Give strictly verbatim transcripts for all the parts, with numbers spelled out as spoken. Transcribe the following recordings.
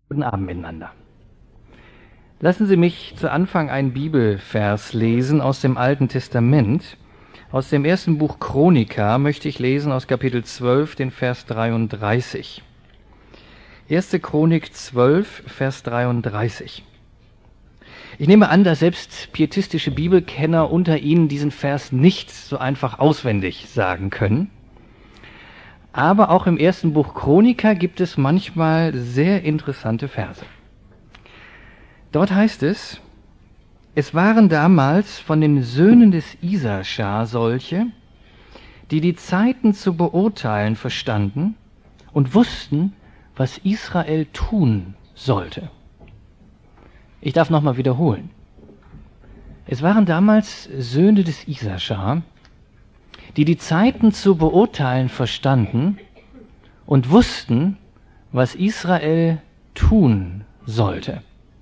Guten Abend miteinander. Lassen Sie mich zu Anfang einen Bibelvers lesen aus dem Alten Testament. Aus dem ersten Buch Chronika möchte ich lesen aus Kapitel zwölf, den Vers dreiunddreißig. erste Chronik zwölf, Vers dreiunddreißig. Ich nehme an, dass selbst pietistische Bibelkenner unter Ihnen diesen Vers nicht so einfach auswendig sagen können. Aber auch im ersten Buch Chronika gibt es manchmal sehr interessante Verse. Dort heißt es: Es waren damals von den Söhnen des Isaschar solche, die die Zeiten zu beurteilen verstanden und wussten, was Israel tun sollte. Ich darf nochmal wiederholen. Es waren damals Söhne des Isaschar, die die Zeiten zu beurteilen verstanden und wussten, was Israel tun sollte.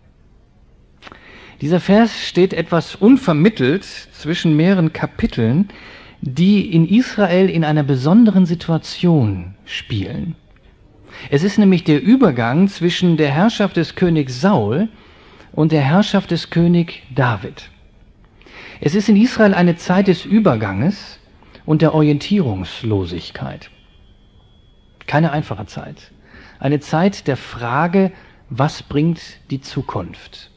Dieser Vers steht etwas unvermittelt zwischen mehreren Kapiteln, die in Israel in einer besonderen Situation spielen. Es ist nämlich der Übergang zwischen der Herrschaft des Königs Saul und der Herrschaft des Königs David. Es ist in Israel eine Zeit des Überganges und der Orientierungslosigkeit. Keine einfache Zeit. Eine Zeit der Frage, was bringt die Zukunft?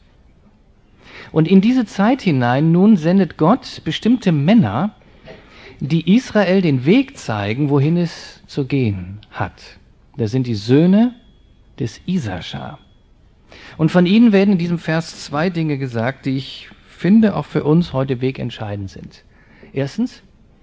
Und in diese Zeit hinein nun sendet Gott bestimmte Männer, die Israel den Weg zeigen, wohin es zu gehen hat. Das sind die Söhne des Isaschar. Und von ihnen werden in diesem Vers zwei Dinge gesagt, die ich finde auch für uns heute wegentscheidend sind. Erstens: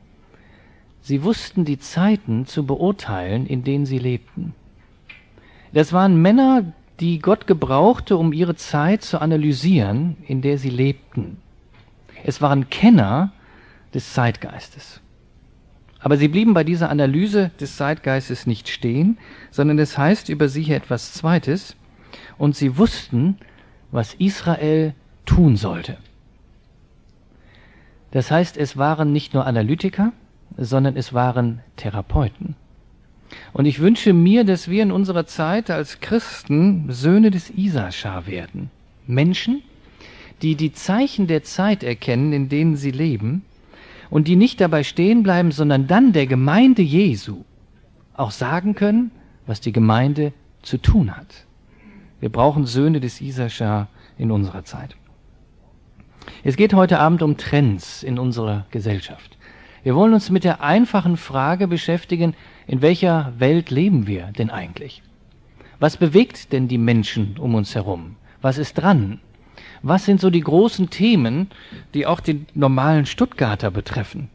Sie wussten die Zeiten zu beurteilen, in denen sie lebten. Das waren Männer, die Gott gebrauchte, um ihre Zeit zu analysieren, in der sie lebten. Es waren Kenner des Zeitgeistes. Aber sie blieben bei dieser Analyse des Zeitgeistes nicht stehen, sondern es heißt über sie hier etwas Zweites: Und sie wussten, was Israel tun sollte. Das heißt, es waren nicht nur Analytiker, sondern es waren Therapeuten. Und ich wünsche mir, dass wir in unserer Zeit als Christen Söhne des Isaschar werden. Menschen, die die Zeichen der Zeit erkennen, in denen sie leben, und die nicht dabei stehen bleiben, sondern dann der Gemeinde Jesu auch sagen können, was die Gemeinde zu tun hat. Wir brauchen Söhne des Isaschar in unserer Zeit. Es geht heute Abend um Trends in unserer Gesellschaft. Wir wollen uns mit der einfachen Frage beschäftigen, in welcher Welt leben wir denn eigentlich? Was bewegt denn die Menschen um uns herum? Was ist dran? Was sind so die großen Themen, die auch den normalen Stuttgarter betreffen?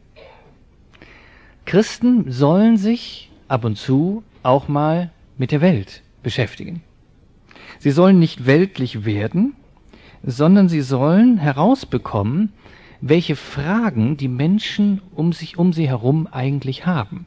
Christen sollen sich ab und zu auch mal mit der Welt beschäftigen. Sie sollen nicht weltlich werden, sondern sie sollen herausbekommen, welche Fragen die Menschen um sich, um sie herum eigentlich haben.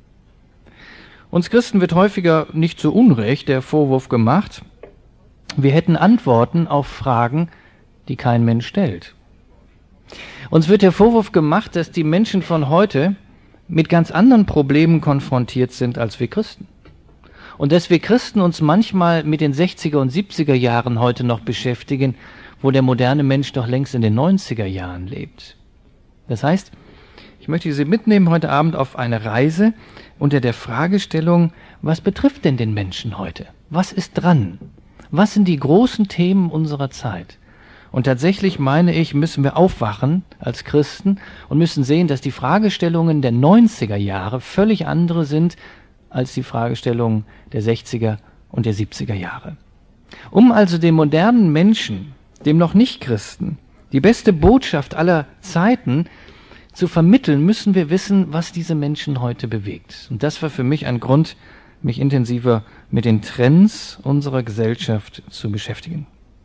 Uns Christen wird häufiger nicht zu Unrecht der Vorwurf gemacht, wir hätten Antworten auf Fragen, die kein Mensch stellt. Uns wird der Vorwurf gemacht, dass die Menschen von heute mit ganz anderen Problemen konfrontiert sind als wir Christen. Und dass wir Christen uns manchmal mit den sechziger und siebziger Jahren heute noch beschäftigen, wo der moderne Mensch doch längst in den neunziger Jahren lebt. Das heißt, ich möchte Sie mitnehmen heute Abend auf eine Reise unter der Fragestellung, was betrifft denn den Menschen heute? Was ist dran? Was sind die großen Themen unserer Zeit? Und tatsächlich, meine ich, müssen wir aufwachen als Christen und müssen sehen, dass die Fragestellungen der neunziger Jahre völlig andere sind als die Fragestellungen der sechziger und der siebziger Jahre. Um also dem modernen Menschen, dem noch nicht Christen, die beste Botschaft aller Zeiten zu vermitteln, müssen wir wissen, was diese Menschen heute bewegt. Und das war für mich ein Grund, mich intensiver mit den Trends unserer Gesellschaft zu beschäftigen.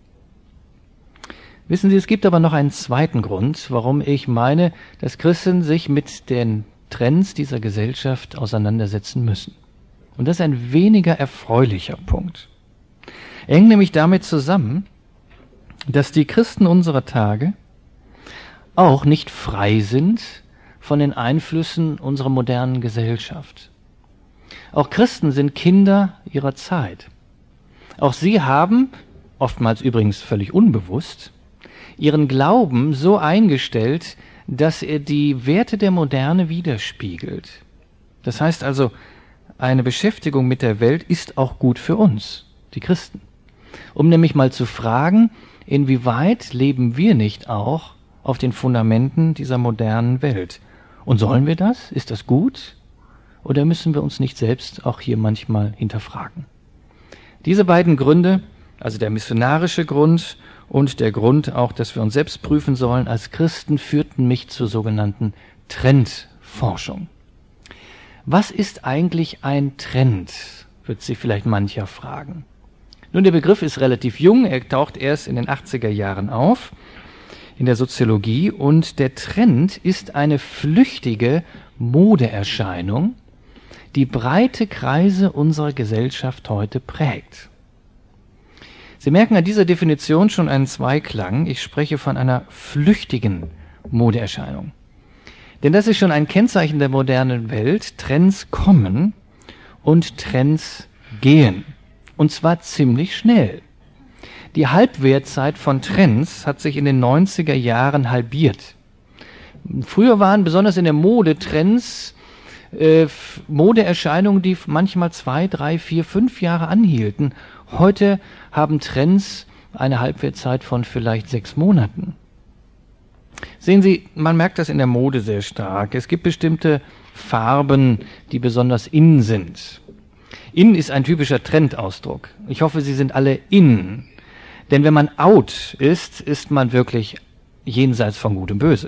Wissen Sie, es gibt aber noch einen zweiten Grund, warum ich meine, dass Christen sich mit den Trends dieser Gesellschaft auseinandersetzen müssen. Und das ist ein weniger erfreulicher Punkt. Er hängt nämlich damit zusammen, dass die Christen unserer Tage auch nicht frei sind von den Einflüssen unserer modernen Gesellschaft. Auch Christen sind Kinder ihrer Zeit. Auch sie haben, oftmals übrigens völlig unbewusst, ihren Glauben so eingestellt, dass er die Werte der Moderne widerspiegelt. Das heißt also, eine Beschäftigung mit der Welt ist auch gut für uns, die Christen. Um nämlich mal zu fragen, inwieweit leben wir nicht auch auf den Fundamenten dieser modernen Welt? Und sollen wir das? Ist das gut? Oder müssen wir uns nicht selbst auch hier manchmal hinterfragen? Diese beiden Gründe, also der missionarische Grund und der Grund auch, dass wir uns selbst prüfen sollen als Christen, führten mich zur sogenannten Trendforschung. Was ist eigentlich ein Trend, wird sich vielleicht mancher fragen. Nun, der Begriff ist relativ jung, er taucht erst in den achtziger Jahren auf in der Soziologie, und der Trend ist eine flüchtige Modeerscheinung, die breite Kreise unserer Gesellschaft heute prägt. Sie merken an dieser Definition schon einen Zweiklang. Ich spreche von einer flüchtigen Modeerscheinung. Denn das ist schon ein Kennzeichen der modernen Welt. Trends kommen und Trends gehen. Und zwar ziemlich schnell. Die Halbwertzeit von Trends hat sich in den neunziger Jahren halbiert. Früher waren besonders in der Mode Trends äh, Modeerscheinungen, die manchmal zwei, drei, vier, fünf Jahre anhielten. Heute haben Trends eine Halbwertzeit von vielleicht sechs Monaten. Sehen Sie, man merkt das in der Mode sehr stark. Es gibt bestimmte Farben, die besonders in sind. In ist ein typischer Trendausdruck. Ich hoffe, Sie sind alle in. Denn wenn man out ist, ist man wirklich jenseits von Gut und Böse.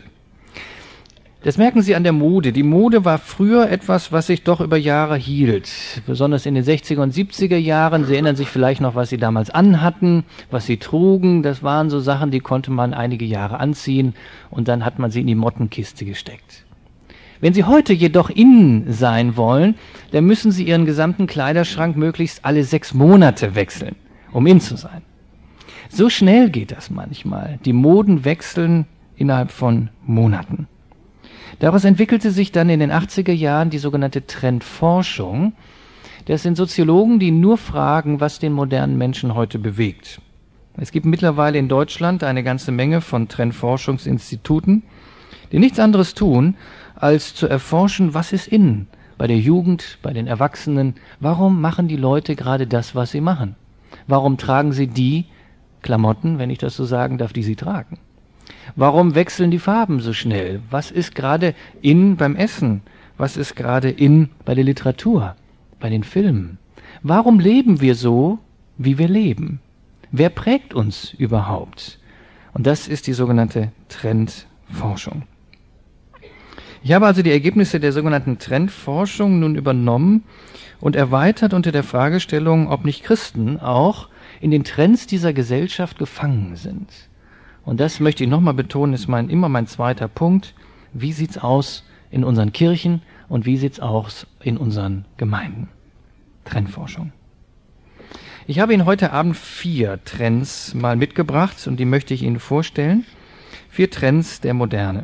Das merken Sie an der Mode. Die Mode war früher etwas, was sich doch über Jahre hielt. Besonders in den sechziger und siebziger Jahren. Sie erinnern sich vielleicht noch, was Sie damals anhatten, was Sie trugen. Das waren so Sachen, die konnte man einige Jahre anziehen und dann hat man sie in die Mottenkiste gesteckt. Wenn Sie heute jedoch in sein wollen, dann müssen Sie Ihren gesamten Kleiderschrank möglichst alle sechs Monate wechseln, um in zu sein. So schnell geht das manchmal. Die Moden wechseln innerhalb von Monaten. Daraus entwickelte sich dann in den achtziger Jahren die sogenannte Trendforschung. Das sind Soziologen, die nur fragen, was den modernen Menschen heute bewegt. Es gibt mittlerweile in Deutschland eine ganze Menge von Trendforschungsinstituten, die nichts anderes tun, als zu erforschen, was ist in, bei der Jugend, bei den Erwachsenen. Warum machen die Leute gerade das, was sie machen? Warum tragen sie die Klamotten, wenn ich das so sagen darf, die sie tragen? Warum wechseln die Farben so schnell? Was ist gerade in beim Essen? Was ist gerade in bei der Literatur, bei den Filmen? Warum leben wir so, wie wir leben? Wer prägt uns überhaupt? Und das ist die sogenannte Trendforschung. Ich habe also die Ergebnisse der sogenannten Trendforschung nun übernommen und erweitert unter der Fragestellung, ob nicht Christen auch in den Trends dieser Gesellschaft gefangen sind. Und das möchte ich nochmal betonen, ist mein, immer mein zweiter Punkt. Wie sieht's aus in unseren Kirchen und wie sieht's aus in unseren Gemeinden? Trendforschung. Ich habe Ihnen heute Abend vier Trends mal mitgebracht und die möchte ich Ihnen vorstellen. Vier Trends der Moderne.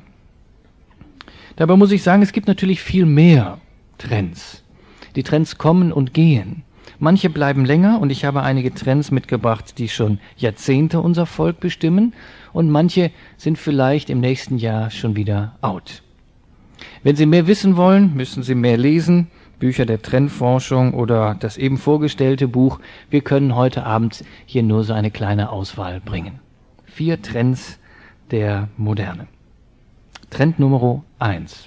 Dabei muss ich sagen, es gibt natürlich viel mehr Trends. Die Trends kommen und gehen. Manche bleiben länger und ich habe einige Trends mitgebracht, die schon Jahrzehnte unser Volk bestimmen und manche sind vielleicht im nächsten Jahr schon wieder out. Wenn Sie mehr wissen wollen, müssen Sie mehr lesen, Bücher der Trendforschung oder das eben vorgestellte Buch. Wir können heute Abend hier nur so eine kleine Auswahl bringen. Vier Trends der Moderne. Trend Nummer eins.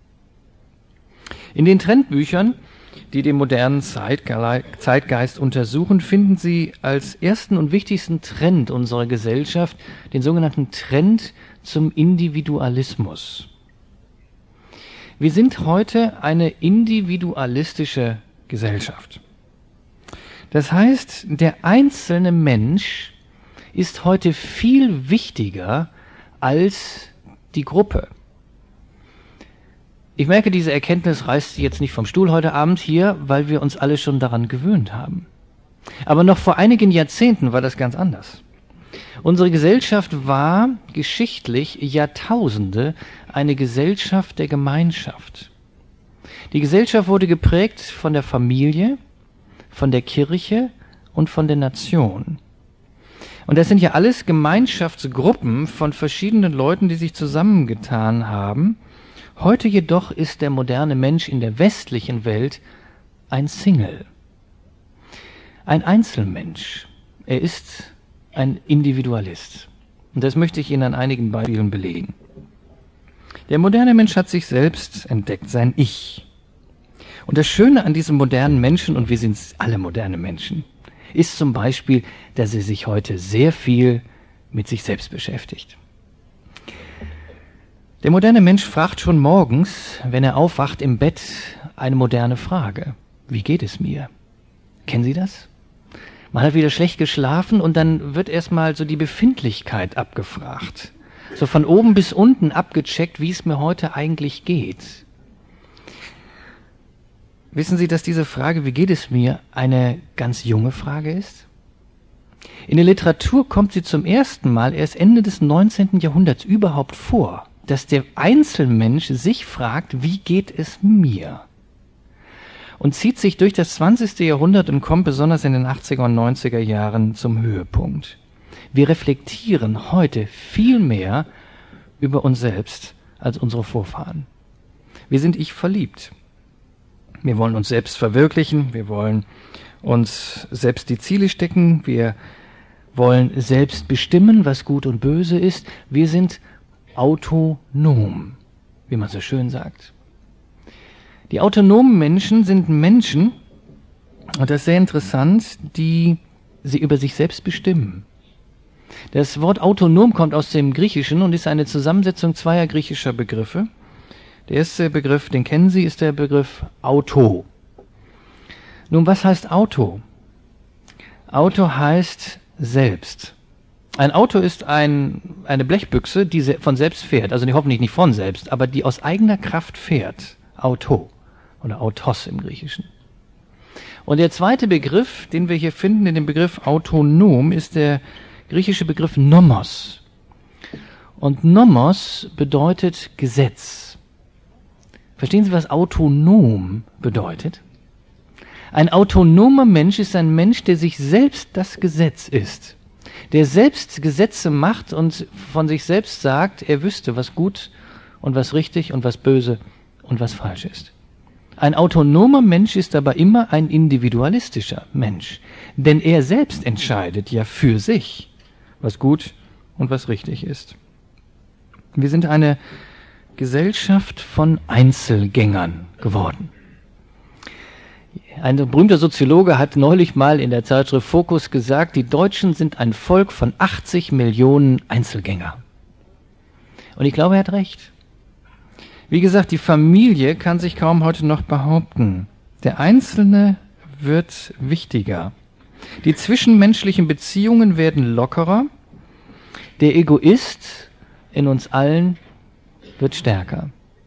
In den Trendbüchern, die den modernen Zeitgeist untersuchen, finden Sie als ersten und wichtigsten Trend unserer Gesellschaft den sogenannten Trend zum Individualismus. Wir sind heute eine individualistische Gesellschaft. Das heißt, der einzelne Mensch ist heute viel wichtiger als die Gruppe. Ich merke, diese Erkenntnis reißt Sie jetzt nicht vom Stuhl heute Abend hier, weil wir uns alle schon daran gewöhnt haben. Aber noch vor einigen Jahrzehnten war das ganz anders. Unsere Gesellschaft war geschichtlich Jahrtausende eine Gesellschaft der Gemeinschaft. Die Gesellschaft wurde geprägt von der Familie, von der Kirche und von der Nation. Und das sind ja alles Gemeinschaftsgruppen von verschiedenen Leuten, die sich zusammengetan haben. Heute jedoch ist der moderne Mensch in der westlichen Welt ein Single, ein Einzelmensch. Er ist ein Individualist. Und das möchte ich Ihnen an einigen Beispielen belegen. Der moderne Mensch hat sich selbst entdeckt, sein Ich. Und das Schöne an diesem modernen Menschen, und wir sind alle moderne Menschen, ist zum Beispiel, dass er sich heute sehr viel mit sich selbst beschäftigt. Der moderne Mensch fragt schon morgens, wenn er aufwacht im Bett, eine moderne Frage. Wie geht es mir? Kennen Sie das? Man hat wieder schlecht geschlafen und dann wird erstmal so die Befindlichkeit abgefragt. So von oben bis unten abgecheckt, wie es mir heute eigentlich geht. Wissen Sie, dass diese Frage, wie geht es mir, eine ganz junge Frage ist? In der Literatur kommt sie zum ersten Mal erst Ende des neunzehnten Jahrhunderts überhaupt vor, dass der Einzelmensch sich fragt, wie geht es mir? Und zieht sich durch das zwanzigste Jahrhundert und kommt besonders in den achtziger und neunziger Jahren zum Höhepunkt. Wir reflektieren heute viel mehr über uns selbst als unsere Vorfahren. Wir sind ich verliebt. Wir wollen uns selbst verwirklichen, wir wollen uns selbst die Ziele stecken, wir wollen selbst bestimmen, was gut und böse ist. Wir sind autonom, wie man so schön sagt. Die autonomen Menschen sind Menschen, und das ist sehr interessant, die sie über sich selbst bestimmen. Das Wort autonom kommt aus dem Griechischen und ist eine Zusammensetzung zweier griechischer Begriffe. Der erste Begriff, den kennen Sie, ist der Begriff Auto. Nun, was heißt Auto? Auto heißt selbst. Ein Auto ist ein, eine Blechbüchse, die von selbst fährt, also die hoffentlich nicht von selbst, aber die aus eigener Kraft fährt. Auto oder Autos im Griechischen. Und der zweite Begriff, den wir hier finden in dem Begriff autonom, ist der griechische Begriff Nomos. Und Nomos bedeutet Gesetz. Verstehen Sie, was autonom bedeutet? Ein autonomer Mensch ist ein Mensch, der sich selbst das Gesetz ist. Der selbst Gesetze macht und von sich selbst sagt, er wüsste, was gut und was richtig und was böse und was falsch ist. Ein autonomer Mensch ist aber immer ein individualistischer Mensch, denn er selbst entscheidet ja für sich, was gut und was richtig ist. Wir sind eine Gesellschaft von Einzelgängern geworden. Ein berühmter Soziologe hat neulich mal in der Zeitschrift Focus gesagt, die Deutschen sind ein Volk von achtzig Millionen Einzelgänger. Und ich glaube, er hat recht. Wie gesagt, die Familie kann sich kaum heute noch behaupten. Der Einzelne wird wichtiger. Die zwischenmenschlichen Beziehungen werden lockerer. Der Egoist in uns allen wird stärker.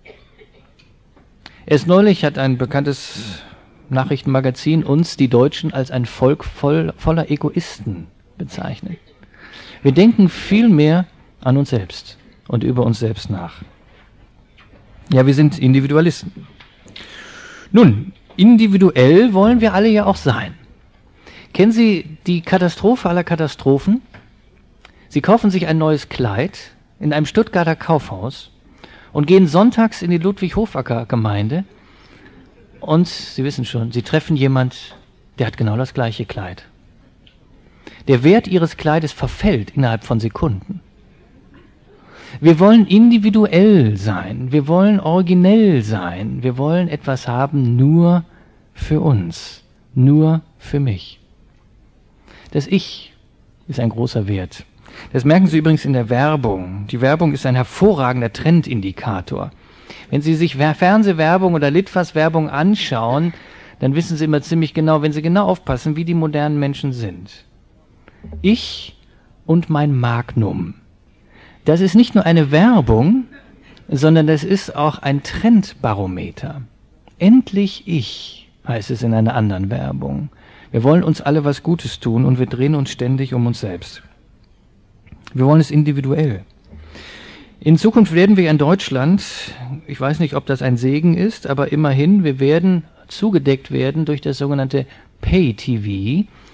Erst neulich hat ein bekanntes Nachrichtenmagazin uns, die Deutschen, als ein Volk voll, voller Egoisten bezeichnet. Wir denken viel mehr an uns selbst und über uns selbst nach. Ja, wir sind Individualisten. Nun, individuell wollen wir alle ja auch sein. Kennen Sie die Katastrophe aller Katastrophen? Sie kaufen sich ein neues Kleid in einem Stuttgarter Kaufhaus und gehen sonntags in die Ludwig-Hofacker-Gemeinde und Sie wissen schon, Sie treffen jemand, der hat genau das gleiche Kleid. Der Wert Ihres Kleides verfällt innerhalb von Sekunden. Wir wollen individuell sein, wir wollen originell sein, wir wollen etwas haben nur für uns, nur für mich. Das Ich ist ein großer Wert. Das merken Sie übrigens in der Werbung. Die Werbung ist ein hervorragender Trendindikator. Wenn Sie sich Fernsehwerbung oder Litfaß-Werbung anschauen, dann wissen Sie immer ziemlich genau, wenn Sie genau aufpassen, wie die modernen Menschen sind. Ich und mein Magnum. Das ist nicht nur eine Werbung, sondern das ist auch ein Trendbarometer. Endlich ich, heißt es in einer anderen Werbung. Wir wollen uns alle was Gutes tun und wir drehen uns ständig um uns selbst. Wir wollen es individuell. In Zukunft werden wir in Deutschland, ich weiß nicht, ob das ein Segen ist, aber immerhin, wir werden zugedeckt werden durch das sogenannte Pay-T V.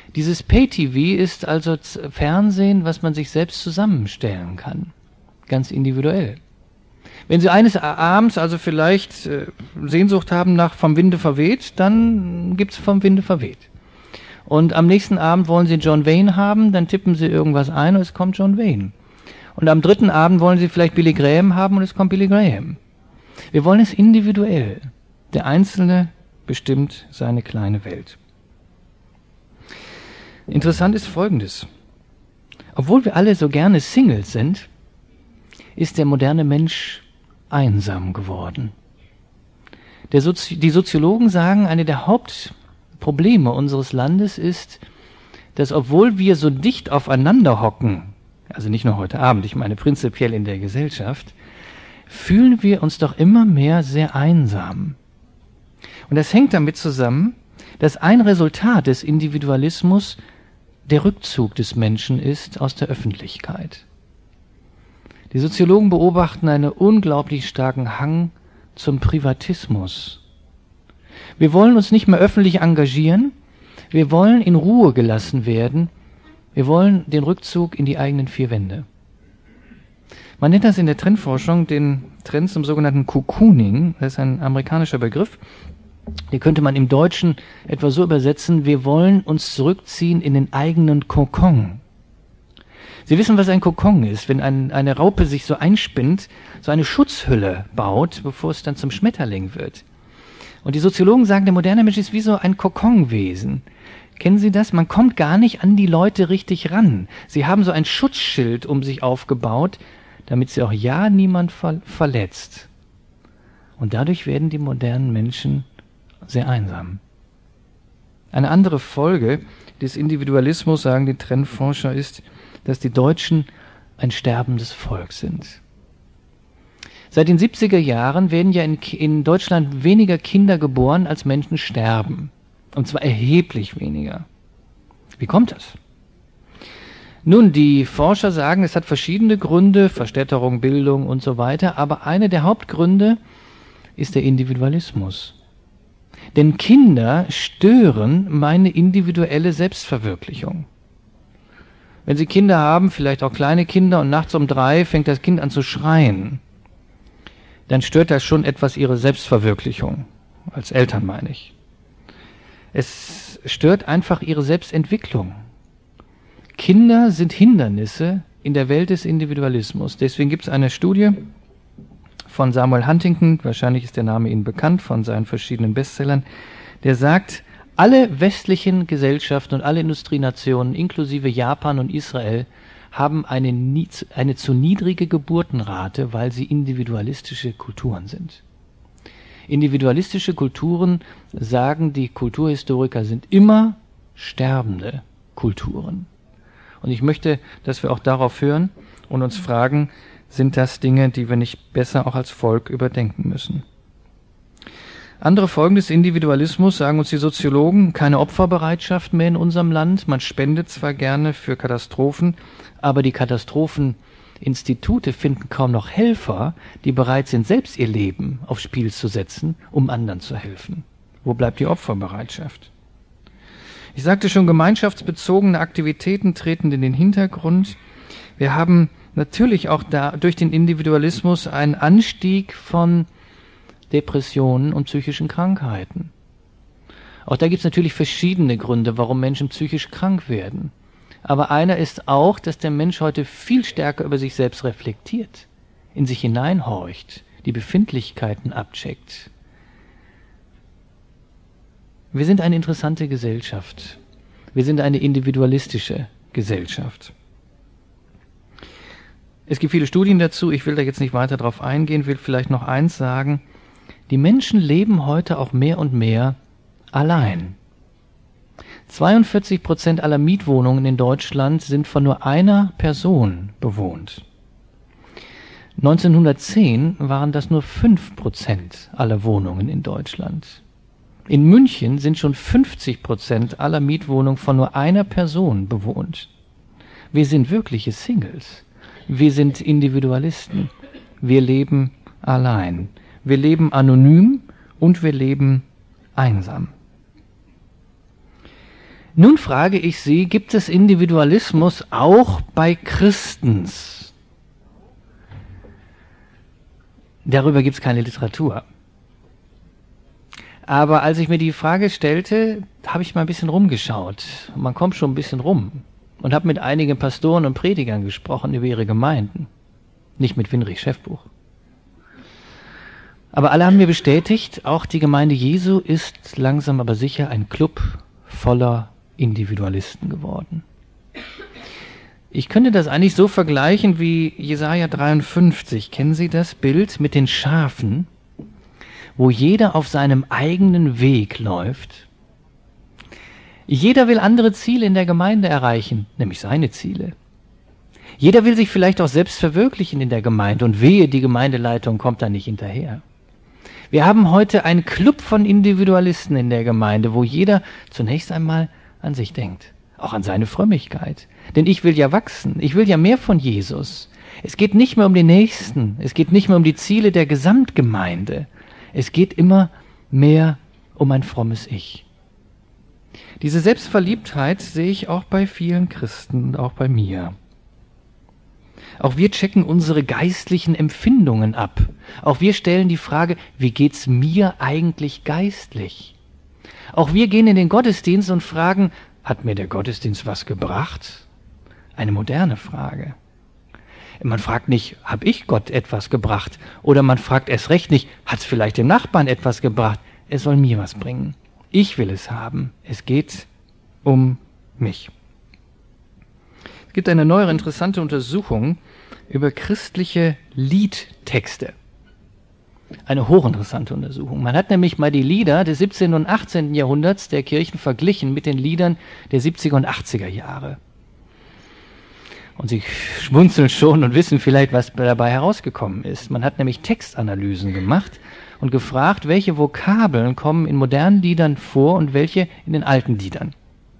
Dieses Pay-T V ist also Fernsehen, was man sich selbst zusammenstellen kann. Ganz individuell. Wenn Sie eines Abends also vielleicht äh, Sehnsucht haben nach Vom Winde verweht, dann gibt's Vom Winde verweht. Und am nächsten Abend wollen Sie John Wayne haben, dann tippen Sie irgendwas ein und es kommt John Wayne. Und am dritten Abend wollen Sie vielleicht Billy Graham haben und es kommt Billy Graham. Wir wollen es individuell. Der Einzelne bestimmt seine kleine Welt. Interessant ist Folgendes. Obwohl wir alle so gerne Singles sind, ist der moderne Mensch einsam geworden. Der Sozi- die Soziologen sagen, eine der Hauptprobleme unseres Landes ist, dass obwohl wir so dicht aufeinander hocken, also nicht nur heute Abend, ich meine prinzipiell in der Gesellschaft, fühlen wir uns doch immer mehr sehr einsam. Und das hängt damit zusammen, dass ein Resultat des Individualismus der Rückzug des Menschen ist aus der Öffentlichkeit. Die Soziologen beobachten einen unglaublich starken Hang zum Privatismus. Wir wollen uns nicht mehr öffentlich engagieren, wir wollen in Ruhe gelassen werden, wir wollen den Rückzug in die eigenen vier Wände. Man nennt das in der Trendforschung den Trend zum sogenannten Cocooning, das ist ein amerikanischer Begriff. Die könnte man im Deutschen etwa so übersetzen, wir wollen uns zurückziehen in den eigenen Kokon. Sie wissen, was ein Kokon ist, wenn ein, eine Raupe sich so einspinnt, so eine Schutzhülle baut, bevor es dann zum Schmetterling wird. Und die Soziologen sagen, der moderne Mensch ist wie so ein Kokonwesen. Kennen Sie das? Man kommt gar nicht an die Leute richtig ran. Sie haben so ein Schutzschild um sich aufgebaut, damit sie auch ja niemand ver- verletzt. Und dadurch werden die modernen Menschen sehr einsam. Eine andere Folge des Individualismus, sagen die Trendforscher, ist, dass die Deutschen ein sterbendes Volk sind. Seit den siebziger Jahren werden ja in, in Deutschland weniger Kinder geboren, als Menschen sterben. Und zwar erheblich weniger. Wie kommt das? Nun, die Forscher sagen, es hat verschiedene Gründe, Verstädterung, Bildung und so weiter, aber einer der Hauptgründe ist der Individualismus. Denn Kinder stören meine individuelle Selbstverwirklichung. Wenn Sie Kinder haben, vielleicht auch kleine Kinder, und nachts um drei fängt das Kind an zu schreien, dann stört das schon etwas Ihre Selbstverwirklichung. Als Eltern meine ich. Es stört einfach Ihre Selbstentwicklung. Kinder sind Hindernisse in der Welt des Individualismus. Deswegen gibt es eine Studie von Samuel Huntington, wahrscheinlich ist der Name Ihnen bekannt, von seinen verschiedenen Bestsellern, der sagt, alle westlichen Gesellschaften und alle Industrienationen, inklusive Japan und Israel, haben eine, eine zu niedrige Geburtenrate, weil sie individualistische Kulturen sind. Individualistische Kulturen, sagen die Kulturhistoriker, sind immer sterbende Kulturen. Und ich möchte, dass wir auch darauf hören und uns fragen, sind das Dinge, die wir nicht besser auch als Volk überdenken müssen? Andere Folgen des Individualismus, sagen uns die Soziologen, keine Opferbereitschaft mehr in unserem Land. Man spendet zwar gerne für Katastrophen, aber die Katastropheninstitute finden kaum noch Helfer, die bereit sind, selbst ihr Leben aufs Spiel zu setzen, um anderen zu helfen. Wo bleibt die Opferbereitschaft? Ich sagte schon, gemeinschaftsbezogene Aktivitäten treten in den Hintergrund. Wir haben natürlich auch da durch den Individualismus einen Anstieg von Depressionen und psychischen Krankheiten. Auch da gibt es natürlich verschiedene Gründe, warum Menschen psychisch krank werden. Aber einer ist auch, dass der Mensch heute viel stärker über sich selbst reflektiert, in sich hineinhorcht, die Befindlichkeiten abcheckt. Wir sind eine interessante Gesellschaft. Wir sind eine individualistische Gesellschaft. Es gibt viele Studien dazu, ich will da jetzt nicht weiter drauf eingehen, will vielleicht noch eins sagen. Die Menschen leben heute auch mehr und mehr allein. zweiundvierzig Prozent aller Mietwohnungen in Deutschland sind von nur einer Person bewohnt. neunzehnhundertzehn waren das nur fünf Prozent aller Wohnungen in Deutschland. In München sind schon fünfzig Prozent aller Mietwohnungen von nur einer Person bewohnt. Wir sind wirkliche Singles. Wir sind Individualisten. Wir leben allein. Wir leben anonym und wir leben einsam. Nun frage ich Sie, gibt es Individualismus auch bei Christens? Darüber gibt es keine Literatur. Aber als ich mir die Frage stellte, habe ich mal ein bisschen rumgeschaut. Man kommt schon ein bisschen rum und habe mit einigen Pastoren und Predigern gesprochen über ihre Gemeinden. Nicht mit Winrich Schäffbuch. Aber alle haben mir bestätigt, auch die Gemeinde Jesu ist langsam aber sicher ein Club voller Individualisten geworden. Ich könnte das eigentlich so vergleichen wie Jesaja dreiundfünfzig. Kennen Sie das Bild mit den Schafen, wo jeder auf seinem eigenen Weg läuft? Jeder will andere Ziele in der Gemeinde erreichen, nämlich seine Ziele. Jeder will sich vielleicht auch selbst verwirklichen in der Gemeinde und wehe, die Gemeindeleitung kommt da nicht hinterher. Wir haben heute einen Club von Individualisten in der Gemeinde, wo jeder zunächst einmal an sich denkt, auch an seine Frömmigkeit. Denn ich will ja wachsen, ich will ja mehr von Jesus. Es geht nicht mehr um den Nächsten, es geht nicht mehr um die Ziele der Gesamtgemeinde. Es geht immer mehr um ein frommes Ich. Diese Selbstverliebtheit sehe ich auch bei vielen Christen, auch bei mir. Auch wir checken unsere geistlichen Empfindungen ab. Auch wir stellen die Frage, wie geht's mir eigentlich geistlich? Auch wir gehen in den Gottesdienst und fragen, hat mir der Gottesdienst was gebracht? Eine moderne Frage. Man fragt nicht, habe ich Gott etwas gebracht? Oder man fragt erst recht nicht, hat es vielleicht dem Nachbarn etwas gebracht? Es soll mir was bringen. Ich will es haben. Es geht um mich. Es gibt eine neuere interessante Untersuchung über christliche Liedtexte. Eine hochinteressante Untersuchung. Man hat nämlich mal die Lieder des siebzehnten und achtzehnten Jahrhunderts der Kirchen verglichen mit den Liedern der siebziger und achtziger Jahre. Und Sie schmunzeln schon und wissen vielleicht, was dabei herausgekommen ist. Man hat nämlich Textanalysen gemacht und gefragt, welche Vokabeln kommen in modernen Liedern vor und welche in den alten Liedern.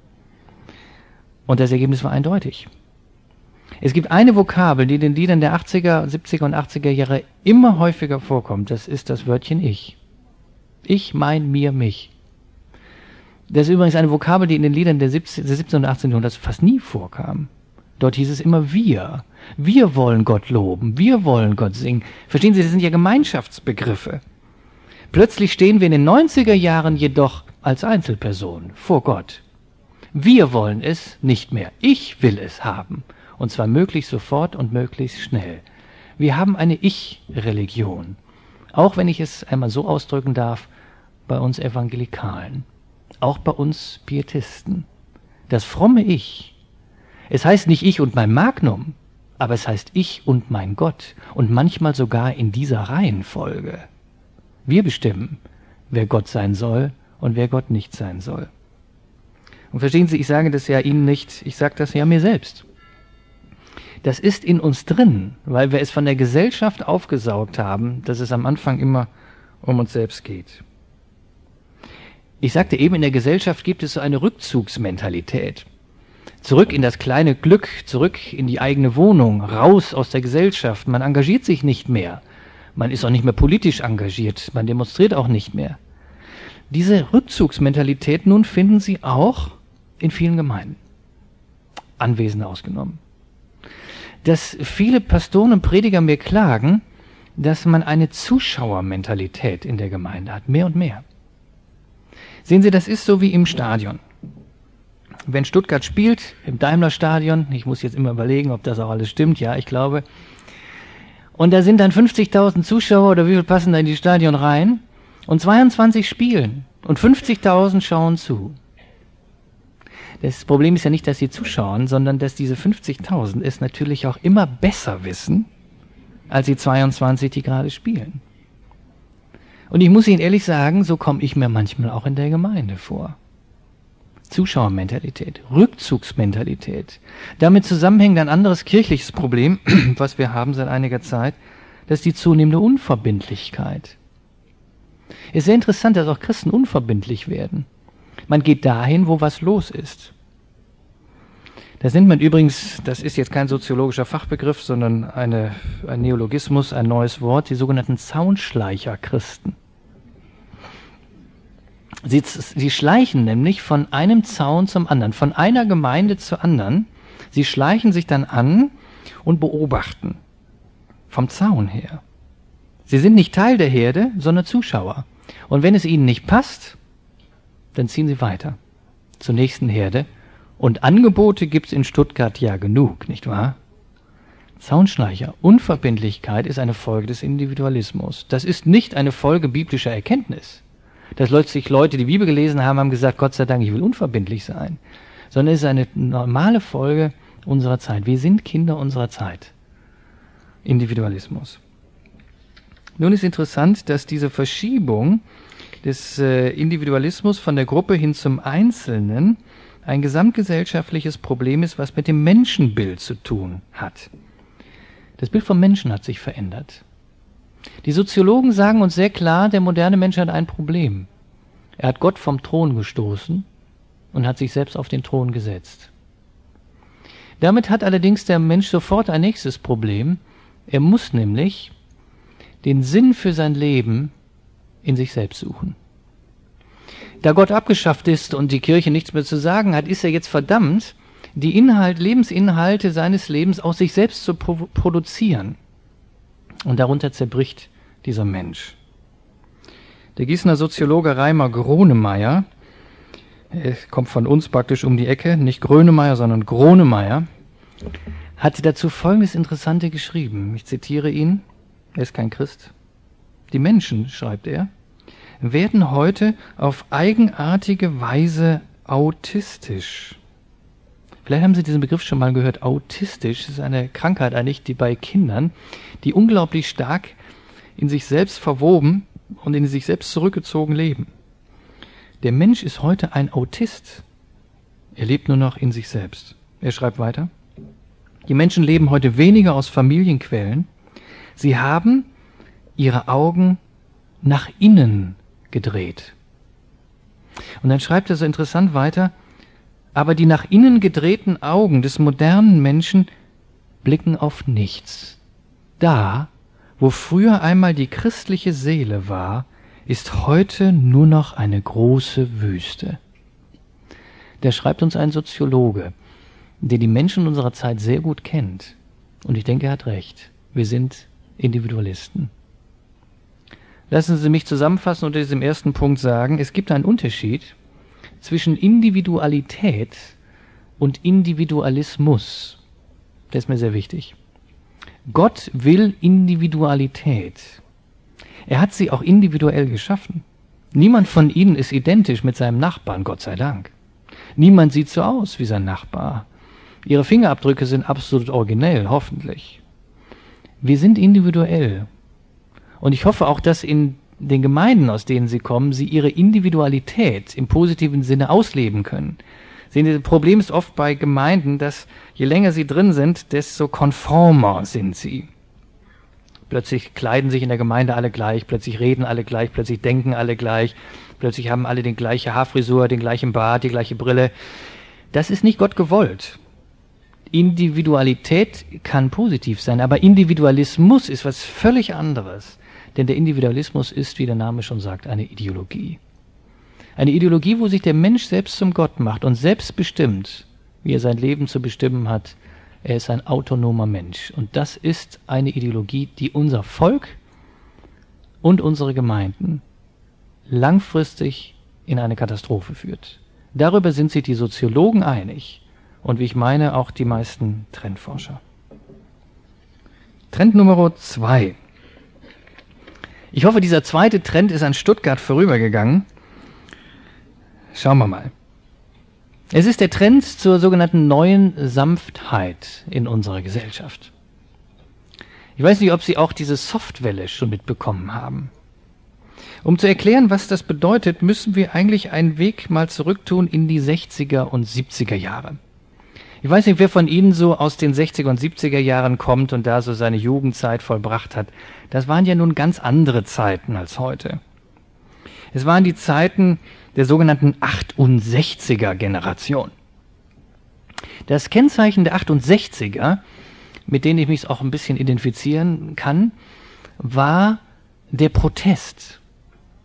Und das Ergebnis war eindeutig. Es gibt eine Vokabel, die in den Liedern der achtziger, siebziger und achtziger Jahre immer häufiger vorkommt. Das ist das Wörtchen Ich. Ich, mein, mir, mich. Das ist übrigens eine Vokabel, die in den Liedern der siebzehnten und achtzehnten Jahrhunderts fast nie vorkam. Dort hieß es immer wir. Wir wollen Gott loben. Wir wollen Gott singen. Verstehen Sie, das sind ja Gemeinschaftsbegriffe. Plötzlich stehen wir in den neunziger Jahren jedoch als Einzelperson vor Gott. Wir wollen es nicht mehr. Ich will es haben. Und zwar möglichst sofort und möglichst schnell. Wir haben eine Ich-Religion. Auch wenn ich es einmal so ausdrücken darf, bei uns Evangelikalen. Auch bei uns Pietisten. Das fromme Ich. Es heißt nicht ich und mein Magnum, aber es heißt ich und mein Gott. Und manchmal sogar in dieser Reihenfolge. Wir bestimmen, wer Gott sein soll und wer Gott nicht sein soll. Und verstehen Sie, ich sage das ja Ihnen nicht, ich sage das ja mir selbst. Das ist in uns drin, weil wir es von der Gesellschaft aufgesaugt haben, dass es am Anfang immer um uns selbst geht. Ich sagte eben, in der Gesellschaft gibt es so eine Rückzugsmentalität. Zurück in das kleine Glück, zurück in die eigene Wohnung, raus aus der Gesellschaft. Man engagiert sich nicht mehr. Man ist auch nicht mehr politisch engagiert. Man demonstriert auch nicht mehr. Diese Rückzugsmentalität nun finden Sie auch in vielen Gemeinden. Anwesende ausgenommen. Dass viele Pastoren und Prediger mir klagen, dass man eine Zuschauermentalität in der Gemeinde hat. Mehr und mehr. Sehen Sie, das ist so wie im Stadion. Wenn Stuttgart spielt, im Daimler-Stadion, ich muss jetzt immer überlegen, ob das auch alles stimmt, ja, ich glaube, und da sind dann fünfzigtausend Zuschauer oder wie viel passen da in die Stadion rein und zweiundzwanzig spielen und fünfzigtausend schauen zu. Das Problem ist ja nicht, dass sie zuschauen, sondern dass diese fünfzigtausend es natürlich auch immer besser wissen, als die zweiundzwanzig, die gerade spielen. Und ich muss Ihnen ehrlich sagen, so komme ich mir manchmal auch in der Gemeinde vor. Zuschauermentalität, Rückzugsmentalität. Damit zusammenhängt ein anderes kirchliches Problem, was wir haben seit einiger Zeit, das ist die zunehmende Unverbindlichkeit. Es ist sehr interessant, dass auch Christen unverbindlich werden. Man geht dahin, wo was los ist. Das nennt man übrigens, das ist jetzt kein soziologischer Fachbegriff, sondern eine, ein Neologismus, ein neues Wort, die sogenannten Zaunschleicher-Christen. Sie, sie schleichen nämlich von einem Zaun zum anderen, von einer Gemeinde zur anderen. Sie schleichen sich dann an und beobachten vom Zaun her. Sie sind nicht Teil der Herde, sondern Zuschauer. Und wenn es ihnen nicht passt, dann ziehen sie weiter zur nächsten Herde. Und Angebote gibt's in Stuttgart ja genug, nicht wahr? Zaunschleicher, Unverbindlichkeit ist eine Folge des Individualismus. Das ist nicht eine Folge biblischer Erkenntnis. Dass plötzlich Leute die Bibel gelesen haben, haben gesagt, Gott sei Dank, ich will unverbindlich sein. Sondern es ist eine normale Folge unserer Zeit. Wir sind Kinder unserer Zeit. Individualismus. Nun ist interessant, dass diese Verschiebung des äh, Individualismus von der Gruppe hin zum Einzelnen ein gesamtgesellschaftliches Problem ist, was mit dem Menschenbild zu tun hat. Das Bild vom Menschen hat sich verändert. Die Soziologen sagen uns sehr klar, der moderne Mensch hat ein Problem. Er hat Gott vom Thron gestoßen und hat sich selbst auf den Thron gesetzt. Damit hat allerdings der Mensch sofort ein nächstes Problem. Er muss nämlich den Sinn für sein Leben in sich selbst suchen. Da Gott abgeschafft ist und die Kirche nichts mehr zu sagen hat, ist er jetzt verdammt, die Inhalt, Lebensinhalte seines Lebens aus sich selbst zu pro- produzieren. Und darunter zerbricht dieser Mensch. Der Gießener Soziologe Reimer Gronemeyer, er kommt von uns praktisch um die Ecke, nicht Grönemeyer, sondern Gronemeyer, hat dazu Folgendes Interessante geschrieben. Ich zitiere ihn, er ist kein Christ. Die Menschen, schreibt er, werden heute auf eigenartige Weise autistisch. Vielleicht haben Sie diesen Begriff schon mal gehört. Autistisch ist eine Krankheit eigentlich, die bei Kindern, die unglaublich stark in sich selbst verwoben und in sich selbst zurückgezogen leben. Der Mensch ist heute ein Autist. Er lebt nur noch in sich selbst. Er schreibt weiter. Die Menschen leben heute weniger aus Familienquellen. Sie haben ihre Augen nach innen gedreht. Und dann schreibt er so interessant weiter, aber die nach innen gedrehten Augen des modernen Menschen blicken auf nichts. Da, wo früher einmal die christliche Seele war, ist heute nur noch eine große Wüste. Der schreibt uns ein Soziologe, der die Menschen unserer Zeit sehr gut kennt. Und ich denke, er hat recht. Wir sind Individualisten. Lassen Sie mich zusammenfassen unter diesem ersten Punkt sagen, es gibt einen Unterschied zwischen Individualität und Individualismus. Das ist mir sehr wichtig. Gott will Individualität. Er hat sie auch individuell geschaffen. Niemand von ihnen ist identisch mit seinem Nachbarn, Gott sei Dank. Niemand sieht so aus wie sein Nachbar. Ihre Fingerabdrücke sind absolut originell, hoffentlich. Wir sind individuell. Und ich hoffe auch, dass in den Gemeinden, aus denen sie kommen, sie ihre Individualität im positiven Sinne ausleben können. Sehen Sie, das Problem ist oft bei Gemeinden, dass je länger sie drin sind, desto konformer sind sie. Plötzlich kleiden sich in der Gemeinde alle gleich, plötzlich reden alle gleich, plötzlich denken alle gleich, plötzlich haben alle die gleiche Haarfrisur, den gleichen Bart, die gleiche Brille. Das ist nicht Gott gewollt. Individualität kann positiv sein, aber Individualismus ist was völlig anderes. Denn der Individualismus ist, wie der Name schon sagt, eine Ideologie. Eine Ideologie, wo sich der Mensch selbst zum Gott macht und selbst bestimmt, wie er sein Leben zu bestimmen hat. Er ist ein autonomer Mensch. Und das ist eine Ideologie, die unser Volk und unsere Gemeinden langfristig in eine Katastrophe führt. Darüber sind sich die Soziologen einig und wie ich meine, auch die meisten Trendforscher. Trend Nummer zwei. Ich hoffe, dieser zweite Trend ist an Stuttgart vorübergegangen. Schauen wir mal. Es ist der Trend zur sogenannten neuen Sanftheit in unserer Gesellschaft. Ich weiß nicht, ob Sie auch diese Softwelle schon mitbekommen haben. Um zu erklären, was das bedeutet, müssen wir eigentlich einen Weg mal zurücktun in die sechziger und siebziger Jahre. Ich weiß nicht, wer von Ihnen so aus den sechziger und siebziger Jahren kommt und da so seine Jugendzeit vollbracht hat. Das waren ja nun ganz andere Zeiten als heute. Es waren die Zeiten der sogenannten achtundsechziger-Generation. Das Kennzeichen der achtundsechziger, mit denen ich mich auch ein bisschen identifizieren kann, war der Protest.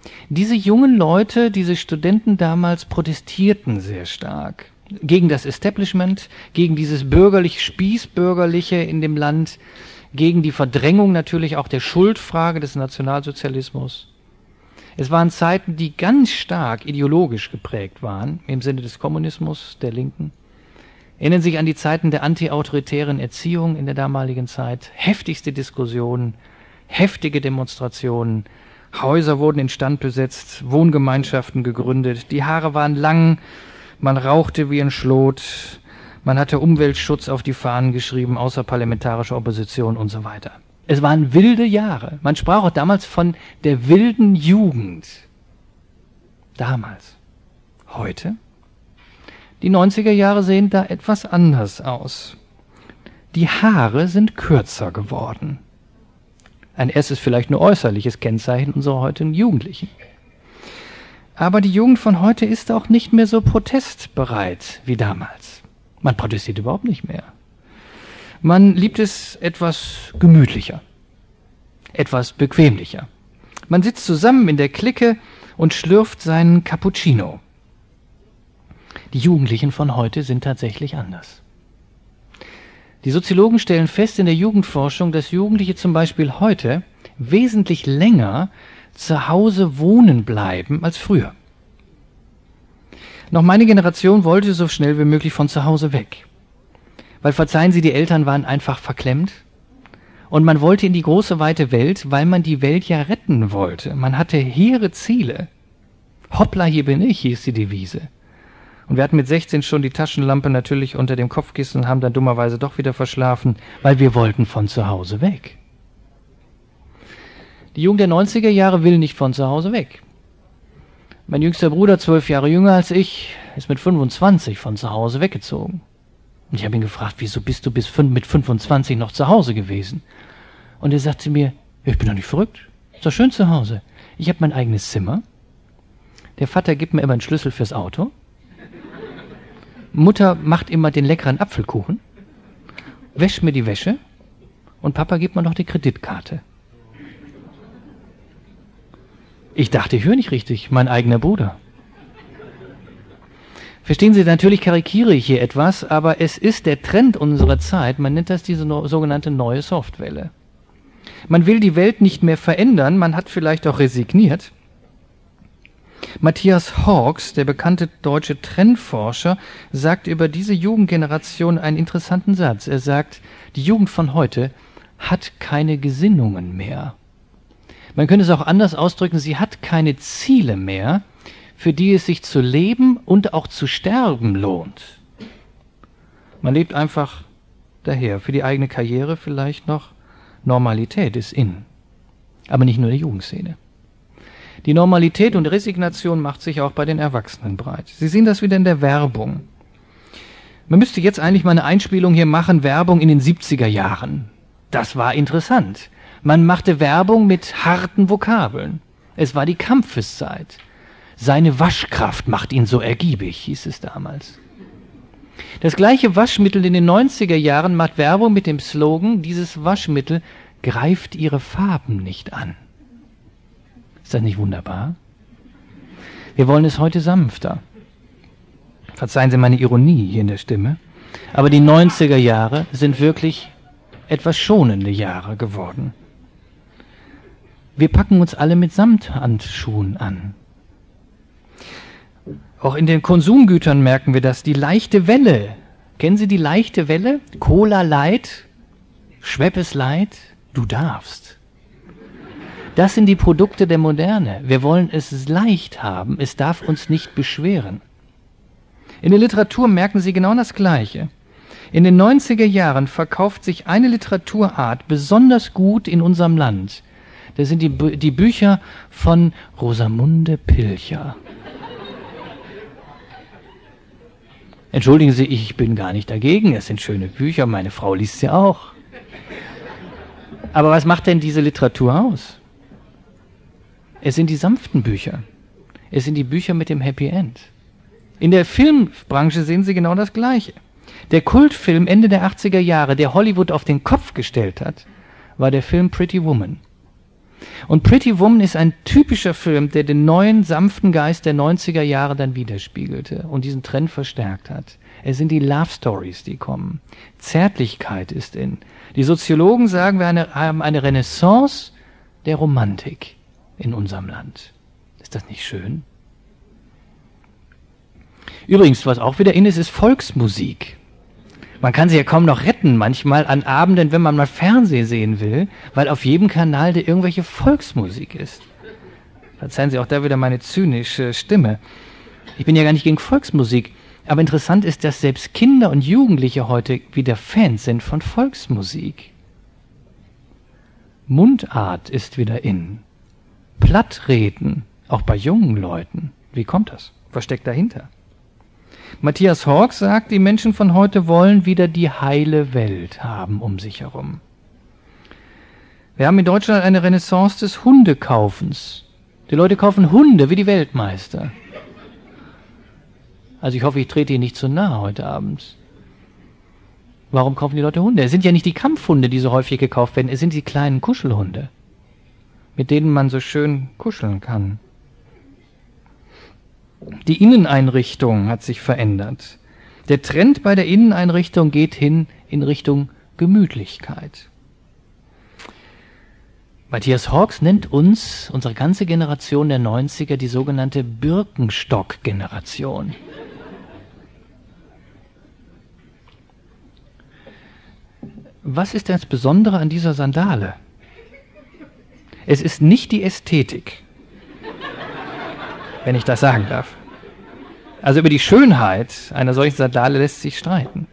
Diese jungen Leute, diese Studenten damals protestierten sehr stark gegen das Establishment, gegen dieses bürgerlich Spießbürgerliche in dem Land, gegen die Verdrängung natürlich auch der Schuldfrage des Nationalsozialismus. Es waren Zeiten, die ganz stark ideologisch geprägt waren, im Sinne des Kommunismus, der Linken. Erinnern Sie sich an die Zeiten der antiautoritären Erziehung in der damaligen Zeit. Heftigste Diskussionen, heftige Demonstrationen, Häuser wurden instand besetzt, Wohngemeinschaften gegründet, die Haare waren lang, man rauchte wie ein Schlot, man hatte Umweltschutz auf die Fahnen geschrieben, außerparlamentarische Opposition und so weiter. Es waren wilde Jahre. Man sprach auch damals von der wilden Jugend. Damals. Heute? Die neunziger Jahre sehen da etwas anders aus. Die Haare sind kürzer geworden. Ein erstes, vielleicht nur äußerliches Kennzeichen unserer heutigen Jugendlichen. Aber die Jugend von heute ist auch nicht mehr so protestbereit wie damals. Man protestiert überhaupt nicht mehr. Man liebt es etwas gemütlicher, etwas bequemlicher. Man sitzt zusammen in der Clique und schlürft seinen Cappuccino. Die Jugendlichen von heute sind tatsächlich anders. Die Soziologen stellen fest in der Jugendforschung, dass Jugendliche zum Beispiel heute wesentlich länger zu Hause wohnen bleiben als früher. Noch meine Generation wollte so schnell wie möglich von zu Hause weg. Weil, verzeihen Sie, die Eltern waren einfach verklemmt. Und man wollte in die große, weite Welt, weil man die Welt ja retten wollte. Man hatte hehre Ziele. Hoppla, hier bin ich, hieß die Devise. Und wir hatten mit sechzehn schon die Taschenlampe natürlich unter dem Kopfkissen und haben dann dummerweise doch wieder verschlafen, weil wir wollten von zu Hause weg. Die Jugend der neunziger Jahre will nicht von zu Hause weg. Mein jüngster Bruder, zwölf Jahre jünger als ich, ist mit fünfundzwanzig von zu Hause weggezogen. Und ich habe ihn gefragt, wieso bist du bis mit fünfundzwanzig noch zu Hause gewesen? Und er sagte mir, ich bin doch nicht verrückt, ist doch schön zu Hause. Ich habe mein eigenes Zimmer. Der Vater gibt mir immer einen Schlüssel fürs Auto. Mutter macht immer den leckeren Apfelkuchen, wäscht mir die Wäsche und Papa gibt mir noch die Kreditkarte. Ich dachte, ich höre nicht richtig, mein eigener Bruder. Verstehen Sie, natürlich karikiere ich hier etwas, aber es ist der Trend unserer Zeit, man nennt das diese no- sogenannte neue Softwelle. Man will die Welt nicht mehr verändern, man hat vielleicht auch resigniert. Matthias Hawkes, der bekannte deutsche Trendforscher, sagt über diese Jugendgeneration einen interessanten Satz. Er sagt, die Jugend von heute hat keine Gesinnungen mehr. Man könnte es auch anders ausdrücken, sie hat keine Ziele mehr, für die es sich zu leben und auch zu sterben lohnt. Man lebt einfach daher, für die eigene Karriere vielleicht noch. Normalität ist in, aber nicht nur der Jugendszene. Die Normalität und Resignation macht sich auch bei den Erwachsenen breit. Sie sehen das wieder in der Werbung. Man müsste jetzt eigentlich mal eine Einspielung hier machen, Werbung in den siebziger Jahren. Das war interessant. Man machte Werbung mit harten Vokabeln. Es war die Kampfeszeit. Seine Waschkraft macht ihn so ergiebig, hieß es damals. Das gleiche Waschmittel in den neunziger Jahren macht Werbung mit dem Slogan, dieses Waschmittel greift ihre Farben nicht an. Ist das nicht wunderbar? Wir wollen es heute sanfter. Verzeihen Sie meine Ironie hier in der Stimme. Aber die neunziger Jahre sind wirklich etwas schonende Jahre geworden. Wir packen uns alle mit Samthandschuhen an. Auch in den Konsumgütern merken wir das. Die leichte Welle. Kennen Sie die leichte Welle? Cola Light, Schweppes Light, du darfst. Das sind die Produkte der Moderne. Wir wollen es leicht haben. Es darf uns nicht beschweren. In der Literatur merken Sie genau das Gleiche. In den neunziger Jahren verkauft sich eine Literaturart besonders gut in unserem Land. Das sind die, Bü- die Bücher von Rosamunde Pilcher. Entschuldigen Sie, ich bin gar nicht dagegen. Es sind schöne Bücher, meine Frau liest sie auch. Aber was macht denn diese Literatur aus? Es sind die sanften Bücher. Es sind die Bücher mit dem Happy End. In der Filmbranche sehen Sie genau das Gleiche. Der Kultfilm Ende der achtziger Jahre, der Hollywood auf den Kopf gestellt hat, war der Film Pretty Woman. Und Pretty Woman ist ein typischer Film, der den neuen, sanften Geist der neunziger Jahre dann widerspiegelte und diesen Trend verstärkt hat. Es sind die Love Stories, die kommen. Zärtlichkeit ist in. Die Soziologen sagen, wir eine, haben eine Renaissance der Romantik in unserem Land. Ist das nicht schön? Übrigens, was auch wieder in ist, ist Volksmusik. Man kann sie ja kaum noch retten, manchmal an Abenden, wenn man mal Fernsehen sehen will, weil auf jedem Kanal da irgendwelche Volksmusik ist. Verzeihen Sie auch da wieder meine zynische Stimme. Ich bin ja gar nicht gegen Volksmusik, aber interessant ist, dass selbst Kinder und Jugendliche heute wieder Fans sind von Volksmusik. Mundart ist wieder in. Plattreden, auch bei jungen Leuten. Wie kommt das? Was steckt dahinter? Matthias Hawkes sagt, die Menschen von heute wollen wieder die heile Welt haben um sich herum. Wir haben in Deutschland eine Renaissance des Hundekaufens. Die Leute kaufen Hunde wie die Weltmeister. Also ich hoffe, ich trete Ihnen nicht zu nahe heute Abend. Warum kaufen die Leute Hunde? Es sind ja nicht die Kampfhunde, die so häufig gekauft werden, es sind die kleinen Kuschelhunde, mit denen man so schön kuscheln kann. Die Inneneinrichtung hat sich verändert. Der Trend bei der Inneneinrichtung geht hin in Richtung Gemütlichkeit. Matthias Hawkes nennt uns, unsere ganze Generation der neunziger, die sogenannte Birkenstock-Generation. Was ist das Besondere an dieser Sandale? Es ist nicht die Ästhetik, wenn ich das sagen darf. Also über die Schönheit einer solchen Sandale lässt sich streiten.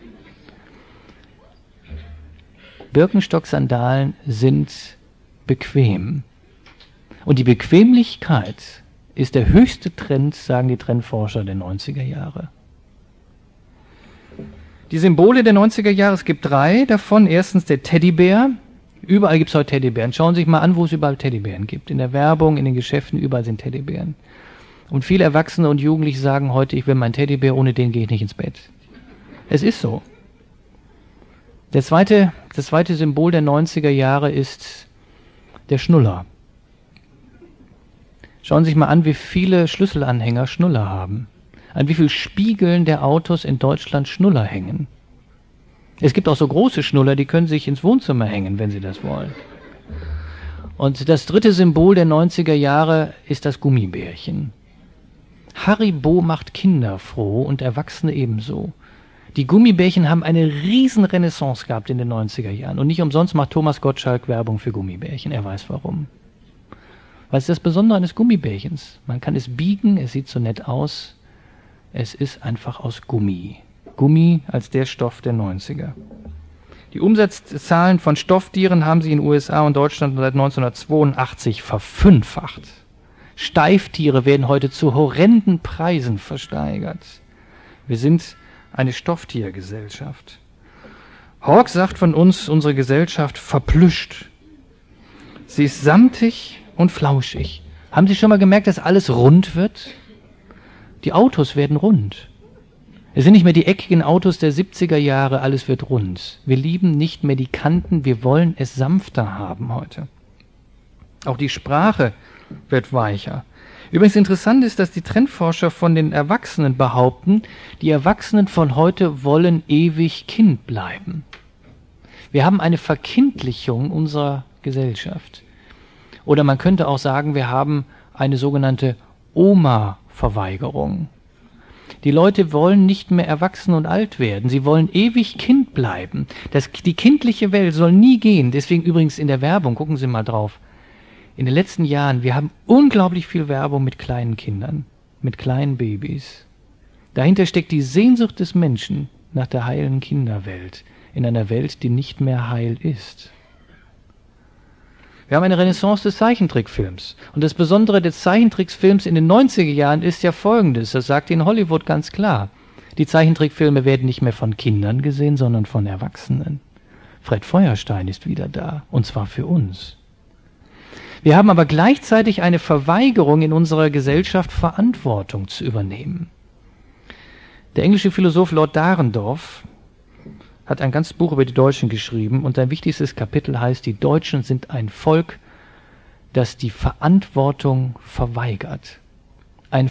Birkenstock-Sandalen sind bequem. Und die Bequemlichkeit ist der höchste Trend, sagen die Trendforscher der neunziger Jahre. Die Symbole der neunziger Jahre, es gibt drei davon. Erstens der Teddybär. Überall gibt es heute Teddybären. Schauen Sie sich mal an, wo es überall Teddybären gibt. In der Werbung, in den Geschäften, überall sind Teddybären. Und viele Erwachsene und Jugendliche sagen heute, ich will meinen Teddybär, ohne den gehe ich nicht ins Bett. Es ist so. Der zweite, das zweite Symbol der neunziger Jahre ist der Schnuller. Schauen Sie sich mal an, wie viele Schlüsselanhänger Schnuller haben. An wie vielen Spiegeln der Autos in Deutschland Schnuller hängen. Es gibt auch so große Schnuller, die können sich ins Wohnzimmer hängen, wenn Sie das wollen. Und das dritte Symbol der neunziger Jahre ist das Gummibärchen. Haribo macht Kinder froh und Erwachsene ebenso. Die Gummibärchen haben eine riesen Renaissance gehabt in den neunziger Jahren. Und nicht umsonst macht Thomas Gottschalk Werbung für Gummibärchen. Er weiß warum. Was ist das Besondere eines Gummibärchens? Man kann es biegen, es sieht so nett aus. Es ist einfach aus Gummi. Gummi als der Stoff der neunziger. Die Umsatzzahlen von Stofftieren haben sich in den U S A und Deutschland seit neunzehnhundertzweiundachtzig verfünffacht. Steiftiere werden heute zu horrenden Preisen versteigert. Wir sind eine Stofftiergesellschaft. Hawkes sagt von uns, unsere Gesellschaft verplüscht. Sie ist samtig und flauschig. Haben Sie schon mal gemerkt, dass alles rund wird? Die Autos werden rund. Es sind nicht mehr die eckigen Autos der siebziger Jahre, alles wird rund. Wir lieben nicht mehr die Kanten, wir wollen es sanfter haben heute. Auch die Sprache wird weicher. Übrigens interessant ist, dass die Trendforscher von den Erwachsenen behaupten, die Erwachsenen von heute wollen ewig Kind bleiben. Wir haben eine Verkindlichung unserer Gesellschaft. Oder man könnte auch sagen, wir haben eine sogenannte Oma-Verweigerung. Die Leute wollen nicht mehr erwachsen und alt werden. Sie wollen ewig Kind bleiben. Das, die kindliche Welt soll nie gehen. Deswegen übrigens in der Werbung, gucken Sie mal drauf. In den letzten Jahren, wir haben unglaublich viel Werbung mit kleinen Kindern, mit kleinen Babys. Dahinter steckt die Sehnsucht des Menschen nach der heilen Kinderwelt, in einer Welt, die nicht mehr heil ist. Wir haben eine Renaissance des Zeichentrickfilms. Und das Besondere des Zeichentrickfilms in den neunziger Jahren ist ja Folgendes, das sagt Ihnen Hollywood ganz klar. Die Zeichentrickfilme werden nicht mehr von Kindern gesehen, sondern von Erwachsenen. Fred Feuerstein ist wieder da, und zwar für uns. Wir haben aber gleichzeitig eine Verweigerung in unserer Gesellschaft, Verantwortung zu übernehmen. Der englische Philosoph Lord Dahrendorf hat ein ganzes Buch über die Deutschen geschrieben und sein wichtigstes Kapitel heißt, die Deutschen sind ein Volk das die Verantwortung verweigert. Eine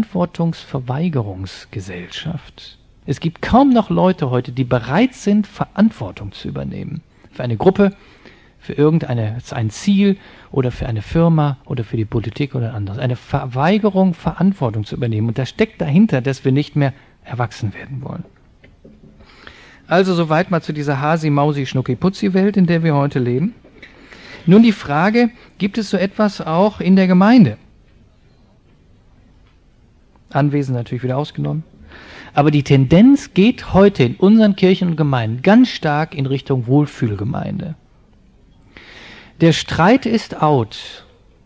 Verantwortungsverweigerungsgesellschaft. Es gibt kaum noch Leute heute, die bereit sind, Verantwortung zu übernehmen. Für eine Gruppe, für irgendeine, ein Ziel oder für eine Firma oder für die Politik oder anderes. Eine Verweigerung, Verantwortung zu übernehmen. Und da steckt dahinter, dass wir nicht mehr erwachsen werden wollen. Also soweit mal zu dieser Hasi-Mausi-Schnucki-Putzi-Welt, in der wir heute leben. Nun die Frage, gibt es so etwas auch in der Gemeinde? Anwesend natürlich wieder ausgenommen. Aber die Tendenz geht heute in unseren Kirchen und Gemeinden ganz stark in Richtung Wohlfühlgemeinde. Der Streit ist out.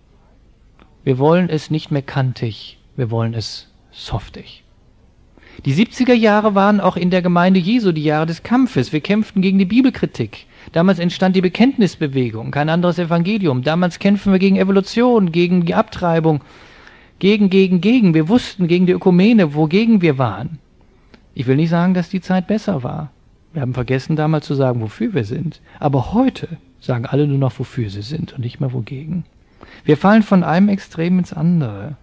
Wir wollen es nicht mehr kantig, wir wollen es softig. Die siebziger Jahre waren auch in der Gemeinde Jesu die Jahre des Kampfes. Wir kämpften gegen die Bibelkritik. Damals entstand die Bekenntnisbewegung, kein anderes Evangelium. Damals kämpfen wir gegen Evolution, gegen die Abtreibung, gegen, gegen, gegen. Wir wussten gegen die Ökumene, wogegen wir waren. Ich will nicht sagen, dass die Zeit besser war. Wir haben vergessen, damals zu sagen, wofür wir sind. Aber heute sagen alle nur noch, wofür sie sind und nicht mehr wogegen. Wir fallen von einem Extrem ins andere.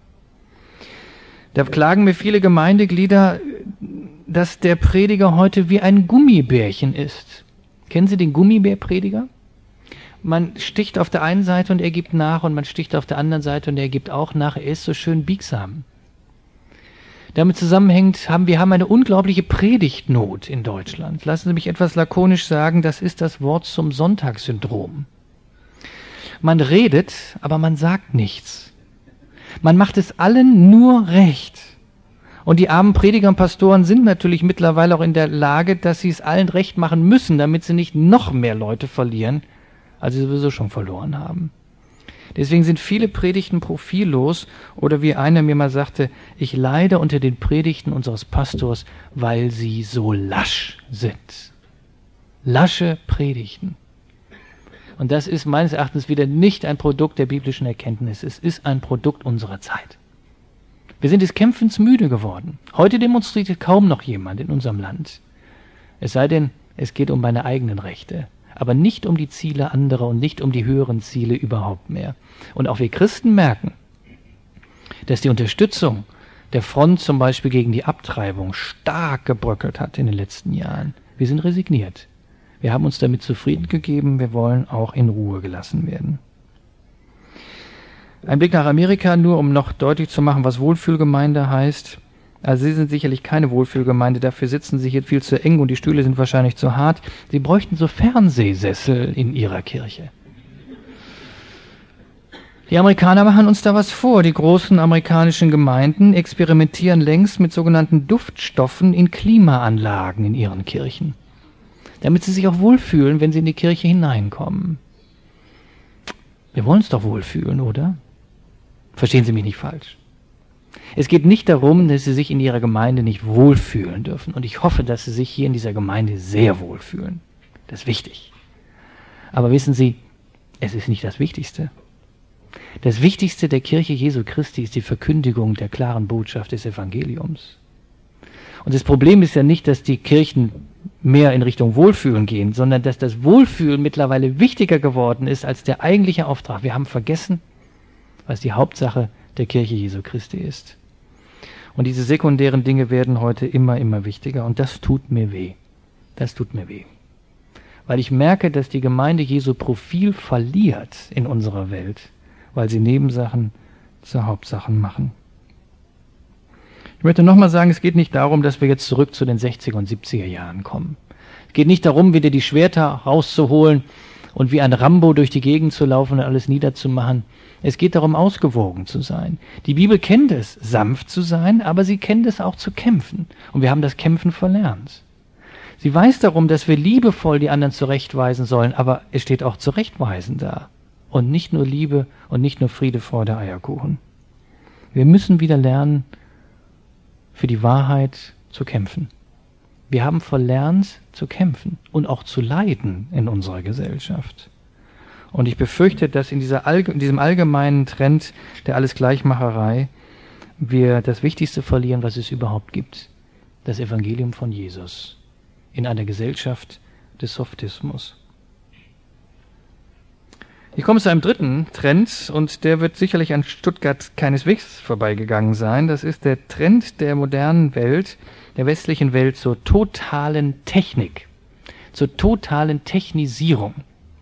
Da klagen mir viele Gemeindeglieder, dass der Prediger heute wie ein Gummibärchen ist. Kennen Sie den Gummibärprediger? Man sticht auf der einen Seite und er gibt nach und man sticht auf der anderen Seite und er gibt auch nach. Er ist so schön biegsam. Damit zusammenhängt, haben wir haben eine unglaubliche Predigtnot in Deutschland. Lassen Sie mich etwas lakonisch sagen, das ist das Wort zum Sonntagssyndrom. Man redet, aber man sagt nichts. Man macht es allen nur recht. Und die armen Prediger und Pastoren sind natürlich mittlerweile auch in der Lage, dass sie es allen recht machen müssen, damit sie nicht noch mehr Leute verlieren, als sie sowieso schon verloren haben. Deswegen sind viele Predigten profillos oder wie einer mir mal sagte, ich leide unter den Predigten unseres Pastors, weil sie so lasch sind. Lasche Predigten. Und das ist meines Erachtens wieder nicht ein Produkt der biblischen Erkenntnis. Es ist ein Produkt unserer Zeit. Wir sind des Kämpfens müde geworden. Heute demonstriert kaum noch jemand in unserem Land. Es sei denn, es geht um meine eigenen Rechte. Aber nicht um die Ziele anderer und nicht um die höheren Ziele überhaupt mehr. Und auch wir Christen merken, dass die Unterstützung der Front zum Beispiel gegen die Abtreibung stark gebröckelt hat in den letzten Jahren. Wir sind resigniert. Wir haben uns damit zufrieden gegeben, wir wollen auch in Ruhe gelassen werden. Ein Blick nach Amerika, nur um noch deutlich zu machen, was Wohlfühlgemeinde heißt. Also Sie sind sicherlich keine Wohlfühlgemeinde, dafür sitzen Sie hier viel zu eng und die Stühle sind wahrscheinlich zu hart. Sie bräuchten so Fernsehsessel in Ihrer Kirche. Die Amerikaner machen uns da was vor. Die großen amerikanischen Gemeinden experimentieren längst mit sogenannten Duftstoffen in Klimaanlagen in ihren Kirchen, damit sie sich auch wohlfühlen, wenn sie in die Kirche hineinkommen. Wir wollen uns doch wohlfühlen, oder? Verstehen Sie mich nicht falsch. Es geht nicht darum, dass Sie sich in Ihrer Gemeinde nicht wohlfühlen dürfen. Und ich hoffe, dass Sie sich hier in dieser Gemeinde sehr wohlfühlen. Das ist wichtig. Aber wissen Sie, es ist nicht das Wichtigste. Das Wichtigste der Kirche Jesu Christi ist die Verkündigung der klaren Botschaft des Evangeliums. Und das Problem ist ja nicht, dass die Kirchen mehr in Richtung Wohlfühlen gehen, sondern dass das Wohlfühlen mittlerweile wichtiger geworden ist als der eigentliche Auftrag. Wir haben vergessen, was die Hauptsache der Kirche Jesu Christi ist. Und diese sekundären Dinge werden heute immer, immer wichtiger. Und das tut mir weh. Das tut mir weh. Weil ich merke, dass die Gemeinde Jesu Profil verliert in unserer Welt, weil sie Nebensachen zu Hauptsachen machen. Ich möchte nochmal sagen, es geht nicht darum, dass wir jetzt zurück zu den sechziger und siebziger Jahren kommen. Es geht nicht darum, wieder die Schwerter rauszuholen und wie ein Rambo durch die Gegend zu laufen und alles niederzumachen. Es geht darum, ausgewogen zu sein. Die Bibel kennt es, sanft zu sein, aber sie kennt es auch zu kämpfen. Und wir haben das Kämpfen verlernt. Sie weiß darum, dass wir liebevoll die anderen zurechtweisen sollen, aber es steht auch zurechtweisen da. Und nicht nur Liebe und nicht nur Friede, Freude, Eierkuchen. Wir müssen wieder lernen, für die Wahrheit zu kämpfen. Wir haben verlernt zu kämpfen und auch zu leiden in unserer Gesellschaft. Und ich befürchte, dass in, dieser Allge- in diesem allgemeinen Trend der Allesgleichmacherei wir das Wichtigste verlieren, was es überhaupt gibt. Das Evangelium von Jesus in einer Gesellschaft des Softismus. Ich komme zu einem dritten Trend und der wird sicherlich an Stuttgart keineswegs vorbeigegangen sein. Das ist der Trend der modernen Welt, der westlichen Welt zur totalen Technik, zur totalen Technisierung.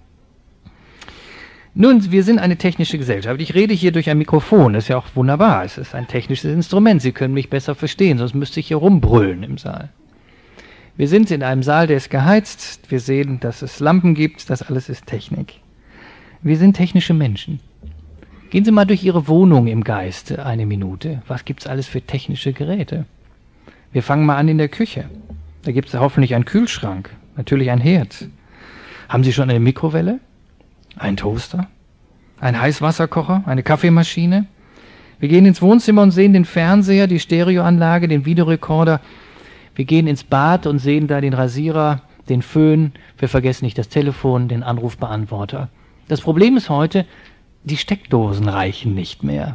Nun, wir sind eine technische Gesellschaft. Ich rede hier durch ein Mikrofon, das ist ja auch wunderbar. Es ist ein technisches Instrument, Sie können mich besser verstehen, sonst müsste ich hier rumbrüllen im Saal. Wir sind in einem Saal, der ist geheizt, wir sehen, dass es Lampen gibt, das alles ist Technik. Wir sind technische Menschen. Gehen Sie mal durch Ihre Wohnung im Geiste eine Minute. Was gibt's alles für technische Geräte? Wir fangen mal an in der Küche. Da gibt's hoffentlich einen Kühlschrank, natürlich ein Herd. Haben Sie schon eine Mikrowelle? Ein Toaster? Ein Heißwasserkocher? Eine Kaffeemaschine? Wir gehen ins Wohnzimmer und sehen den Fernseher, die Stereoanlage, den Videorekorder. Wir gehen ins Bad und sehen da den Rasierer, den Föhn. Wir vergessen nicht das Telefon, den Anrufbeantworter. Das Problem ist heute, die Steckdosen reichen nicht mehr.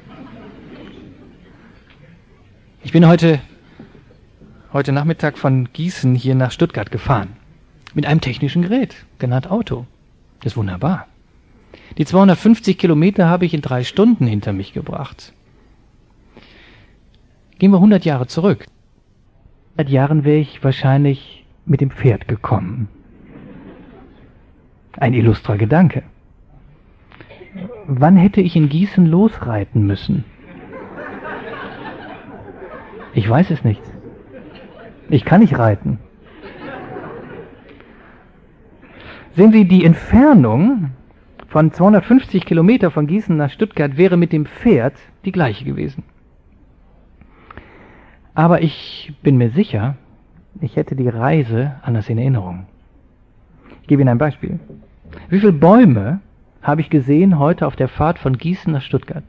Ich bin heute, heute Nachmittag von Gießen hier nach Stuttgart gefahren. Mit einem technischen Gerät, genannt Auto. Das ist wunderbar. Die zweihundertfünfzig Kilometer habe ich in drei Stunden hinter mich gebracht. Gehen wir hundert Jahre zurück. Seit Jahren wäre ich wahrscheinlich mit dem Pferd gekommen. Ein illustrer Gedanke. Wann hätte ich in Gießen losreiten müssen? Ich weiß es nicht. Ich kann nicht reiten. Sehen Sie, die Entfernung von zweihundertfünfzig Kilometer von Gießen nach Stuttgart wäre mit dem Pferd die gleiche gewesen. Aber ich bin mir sicher, ich hätte die Reise anders in Erinnerung. Ich gebe Ihnen ein Beispiel. Wie viele Bäume habe ich gesehen heute auf der Fahrt von Gießen nach Stuttgart?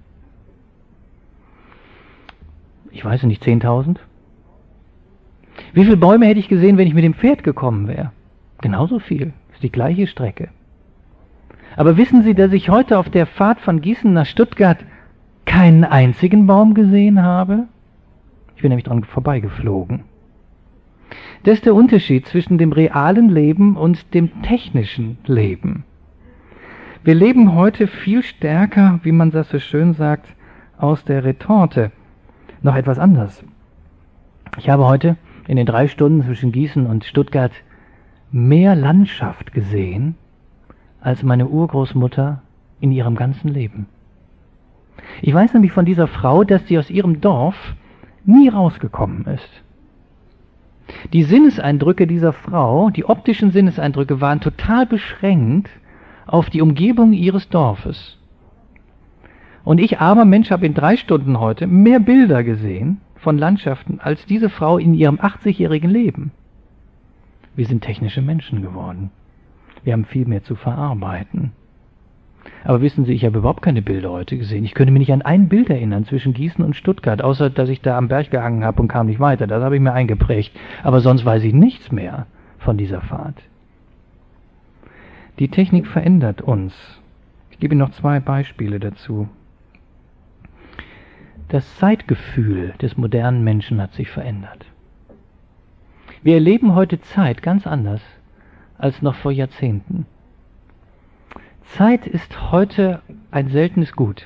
Ich weiß nicht, zehntausend? Wie viele Bäume hätte ich gesehen, wenn ich mit dem Pferd gekommen wäre? Genauso viel. Das ist die gleiche Strecke. Aber wissen Sie, dass ich heute auf der Fahrt von Gießen nach Stuttgart keinen einzigen Baum gesehen habe? Ich bin nämlich dran vorbeigeflogen. Das ist der Unterschied zwischen dem realen Leben und dem technischen Leben. Wir leben heute viel stärker, wie man das so schön sagt, aus der Retorte. Noch etwas anders. Ich habe heute in den drei Stunden zwischen Gießen und Stuttgart mehr Landschaft gesehen, als meine Urgroßmutter in ihrem ganzen Leben. Ich weiß nämlich von dieser Frau, dass sie aus ihrem Dorf nie rausgekommen ist. Die Sinneseindrücke dieser Frau, die optischen Sinneseindrücke, waren total beschränkt auf die Umgebung ihres Dorfes. Und ich, armer Mensch, habe in drei Stunden heute mehr Bilder gesehen von Landschaften als diese Frau in ihrem achtzigjährigen Leben. Wir sind technische Menschen geworden. Wir haben viel mehr zu verarbeiten. Aber wissen Sie, ich habe überhaupt keine Bilder heute gesehen. Ich könnte mich nicht an ein Bild erinnern zwischen Gießen und Stuttgart, außer dass ich da am Berg gehangen habe und kam nicht weiter. Das habe ich mir eingeprägt. Aber sonst weiß ich nichts mehr von dieser Fahrt. Die Technik verändert uns. Ich gebe Ihnen noch zwei Beispiele dazu. Das Zeitgefühl des modernen Menschen hat sich verändert. Wir erleben heute Zeit ganz anders als noch vor Jahrzehnten. Zeit ist heute ein seltenes Gut.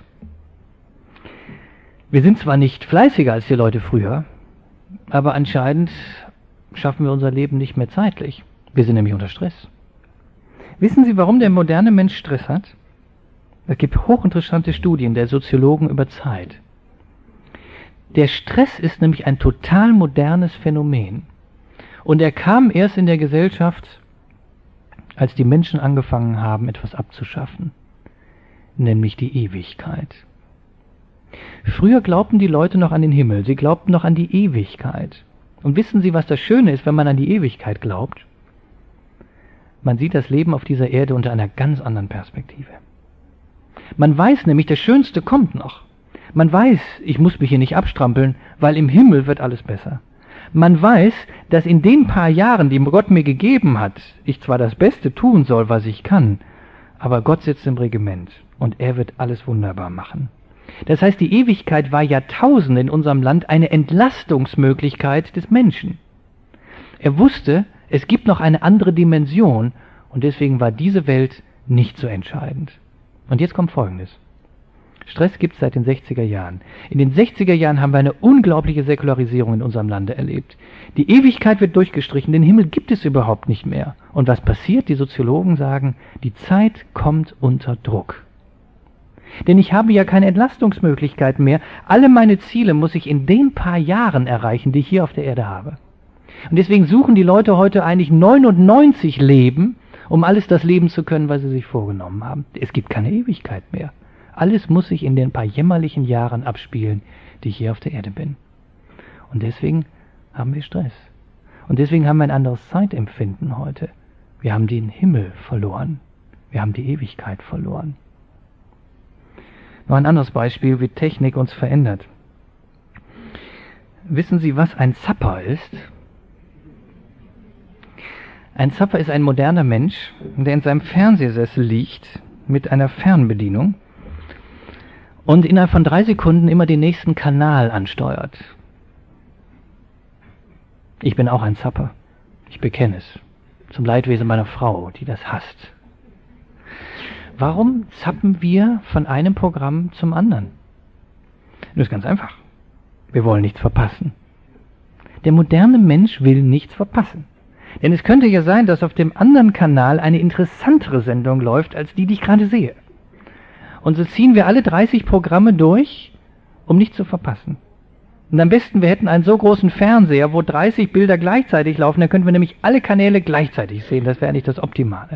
Wir sind zwar nicht fleißiger als die Leute früher, aber anscheinend schaffen wir unser Leben nicht mehr zeitlich. Wir sind nämlich unter Stress. Wissen Sie, warum der moderne Mensch Stress hat? Es gibt hochinteressante Studien der Soziologen über Zeit. Der Stress ist nämlich ein total modernes Phänomen. Und er kam erst in der Gesellschaft, als die Menschen angefangen haben, etwas abzuschaffen, nämlich die Ewigkeit. Früher glaubten die Leute noch an den Himmel, sie glaubten noch an die Ewigkeit. Und wissen Sie, was das Schöne ist, wenn man an die Ewigkeit glaubt? Man sieht das Leben auf dieser Erde unter einer ganz anderen Perspektive. Man weiß nämlich, das Schönste kommt noch. Man weiß, ich muss mich hier nicht abstrampeln, weil im Himmel wird alles besser. Man weiß, dass in den paar Jahren, die Gott mir gegeben hat, ich zwar das Beste tun soll, was ich kann, aber Gott sitzt im Regiment und er wird alles wunderbar machen. Das heißt, die Ewigkeit war Jahrtausende in unserem Land eine Entlastungsmöglichkeit des Menschen. Er wusste, es gibt noch eine andere Dimension und deswegen war diese Welt nicht so entscheidend. Und jetzt kommt Folgendes. Stress gibt es seit den sechziger Jahren. In den sechziger Jahren haben wir eine unglaubliche Säkularisierung in unserem Lande erlebt. Die Ewigkeit wird durchgestrichen, den Himmel gibt es überhaupt nicht mehr. Und was passiert? Die Soziologen sagen, die Zeit kommt unter Druck. Denn ich habe ja keine Entlastungsmöglichkeiten mehr. Alle meine Ziele muss ich in den paar Jahren erreichen, die ich hier auf der Erde habe. Und deswegen suchen die Leute heute eigentlich neunundneunzig Leben, um alles das leben zu können, was sie sich vorgenommen haben. Es gibt keine Ewigkeit mehr. Alles muss sich in den paar jämmerlichen Jahren abspielen, die ich hier auf der Erde bin. Und deswegen haben wir Stress. Und deswegen haben wir ein anderes Zeitempfinden heute. Wir haben den Himmel verloren. Wir haben die Ewigkeit verloren. Noch ein anderes Beispiel, wie Technik uns verändert. Wissen Sie, was ein Zapper ist? Ein Zapper ist ein moderner Mensch, der in seinem Fernsehsessel liegt mit einer Fernbedienung und innerhalb von drei Sekunden immer den nächsten Kanal ansteuert. Ich bin auch ein Zapper. Ich bekenne es. Zum Leidwesen meiner Frau, die das hasst. Warum zappen wir von einem Programm zum anderen? Das ist ganz einfach. Wir wollen nichts verpassen. Der moderne Mensch will nichts verpassen. Denn es könnte ja sein, dass auf dem anderen Kanal eine interessantere Sendung läuft, als die, die ich gerade sehe. Und so ziehen wir alle dreißig Programme durch, um nichts zu verpassen. Und am besten, wir hätten einen so großen Fernseher, wo dreißig Bilder gleichzeitig laufen, dann könnten wir nämlich alle Kanäle gleichzeitig sehen. Das wäre eigentlich das Optimale.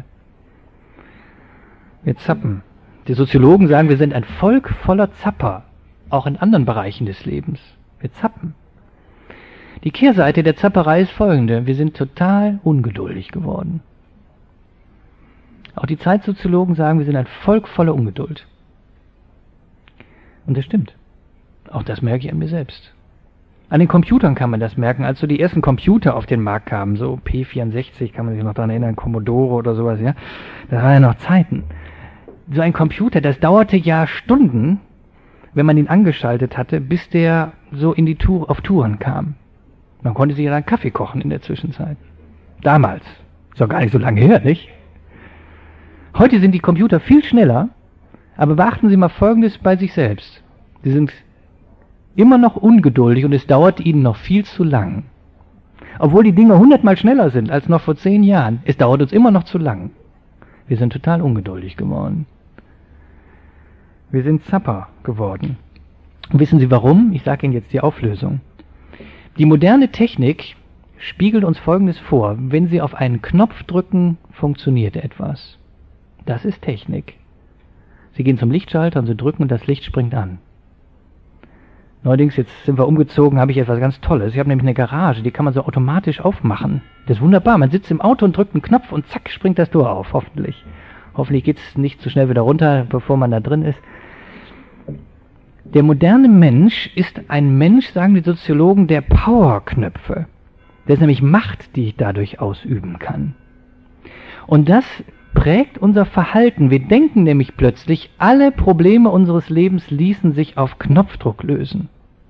Wir zappen. Die Soziologen sagen, wir sind ein Volk voller Zapper, auch in anderen Bereichen des Lebens. Wir zappen. Die Kehrseite der Zapperei ist folgende. Wir sind total ungeduldig geworden. Auch die Zeitsoziologen sagen, wir sind ein Volk voller Ungeduld. Und das stimmt. Auch das merke ich an mir selbst. An den Computern kann man das merken. Als so die ersten Computer auf den Markt kamen, so P vierundsechzig, kann man sich noch daran erinnern, Commodore oder sowas, ja. Das waren ja noch Zeiten. So ein Computer, das dauerte ja Stunden, wenn man ihn angeschaltet hatte, bis der so in die Tour, auf Touren kam. Man konnte sich ja dann Kaffee kochen in der Zwischenzeit. Damals. Ist doch gar nicht so lange her, nicht? Heute sind die Computer viel schneller, aber beachten Sie mal Folgendes bei sich selbst. Sie sind immer noch ungeduldig und es dauert ihnen noch viel zu lang. Obwohl die Dinge hundertmal schneller sind als noch vor zehn Jahren, es dauert uns immer noch zu lang. Wir sind total ungeduldig geworden. Wir sind Zapper geworden. Und wissen Sie warum? Ich sage Ihnen jetzt die Auflösung. Die moderne Technik spiegelt uns Folgendes vor. Wenn Sie auf einen Knopf drücken, funktioniert etwas. Das ist Technik. Sie gehen zum Lichtschalter und Sie drücken und das Licht springt an. Neuerdings, jetzt sind wir umgezogen, habe ich etwas ganz Tolles. Ich habe nämlich eine Garage, die kann man so automatisch aufmachen. Das ist wunderbar. Man sitzt im Auto und drückt einen Knopf und zack, springt das Tor auf, hoffentlich. Hoffentlich geht es nicht zu schnell wieder runter, bevor man da drin ist. Der moderne Mensch ist ein Mensch, sagen die Soziologen, der Powerknöpfe. Der ist nämlich Macht, die ich dadurch ausüben kann. Und das prägt unser Verhalten. Wir denken nämlich plötzlich, alle Probleme unseres Lebens ließen sich auf Knopfdruck lösen.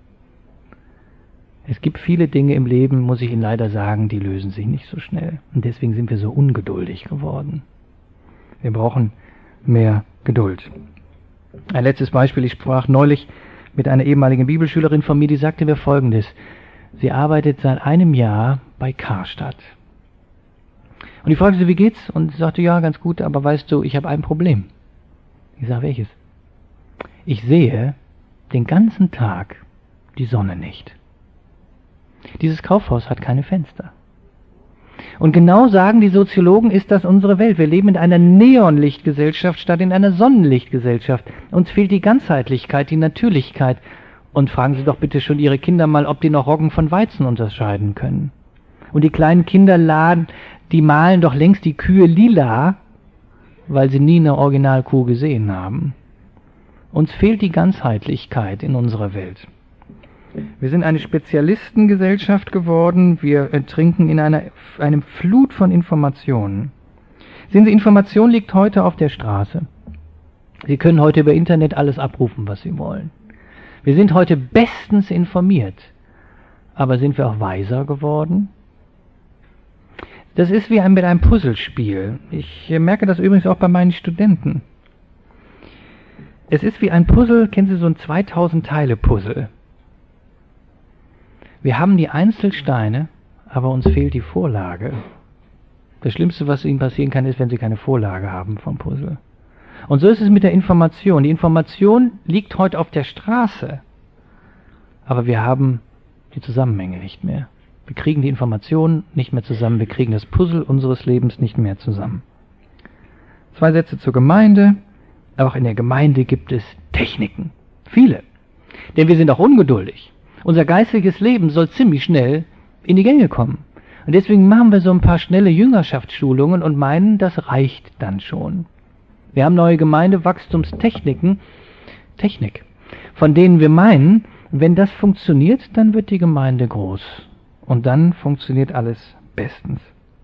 Es gibt viele Dinge im Leben, muss ich Ihnen leider sagen, die lösen sich nicht so schnell. Und deswegen sind wir so ungeduldig geworden. Wir brauchen mehr Geduld. Ein letztes Beispiel, ich sprach neulich mit einer ehemaligen Bibelschülerin von mir, die sagte mir Folgendes. Sie arbeitet seit einem Jahr bei Karstadt. Und ich fragte sie, wie geht's? Und sie sagte, ja, ganz gut, aber weißt du, ich habe ein Problem. Ich sage, welches? Ich sehe den ganzen Tag die Sonne nicht. Dieses Kaufhaus hat keine Fenster. Und genau sagen die Soziologen, ist das unsere Welt. Wir leben in einer Neonlichtgesellschaft statt in einer Sonnenlichtgesellschaft. Uns fehlt die Ganzheitlichkeit, die Natürlichkeit. Und fragen Sie doch bitte schon Ihre Kinder mal, ob die noch Roggen von Weizen unterscheiden können. Und die kleinen Kinder laden, die malen doch längst die Kühe lila, weil sie nie eine Originalkuh gesehen haben. Uns fehlt die Ganzheitlichkeit in unserer Welt. Wir sind eine Spezialistengesellschaft geworden, wir ertrinken in einer, einem Flut von Informationen. Sehen Sie, Information liegt heute auf der Straße. Sie können heute über Internet alles abrufen, was Sie wollen. Wir sind heute bestens informiert. Aber sind wir auch weiser geworden? Das ist wie ein, mit einem Puzzlespiel. Ich merke das übrigens auch bei meinen Studenten. Es ist wie ein Puzzle, kennen Sie so ein zweitausend Teile Puzzle? Wir haben die Einzelsteine, aber uns fehlt die Vorlage. Das Schlimmste, was Ihnen passieren kann, ist, wenn Sie keine Vorlage haben vom Puzzle. Und so ist es mit der Information. Die Information liegt heute auf der Straße, aber wir haben die Zusammenhänge nicht mehr. Wir kriegen die Informationen nicht mehr zusammen, wir kriegen das Puzzle unseres Lebens nicht mehr zusammen. Zwei Sätze zur Gemeinde. Auch in der Gemeinde gibt es Techniken. Viele. Denn wir sind auch ungeduldig. Unser geistiges Leben soll ziemlich schnell in die Gänge kommen. Und deswegen machen wir so ein paar schnelle Jüngerschaftsschulungen und meinen, das reicht dann schon. Wir haben neue Gemeindewachstumstechniken, Technik, von denen wir meinen, wenn das funktioniert, dann wird die Gemeinde groß. Und dann funktioniert alles bestens.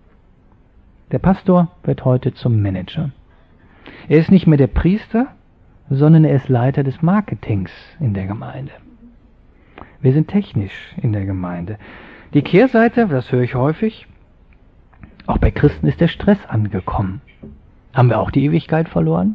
Der Pastor wird heute zum Manager. Er ist nicht mehr der Priester, sondern er ist Leiter des Marketings in der Gemeinde. Wir sind technisch in der Gemeinde. Die Kehrseite, das höre ich häufig, auch bei Christen ist der Stress angekommen. Haben wir auch die Ewigkeit verloren?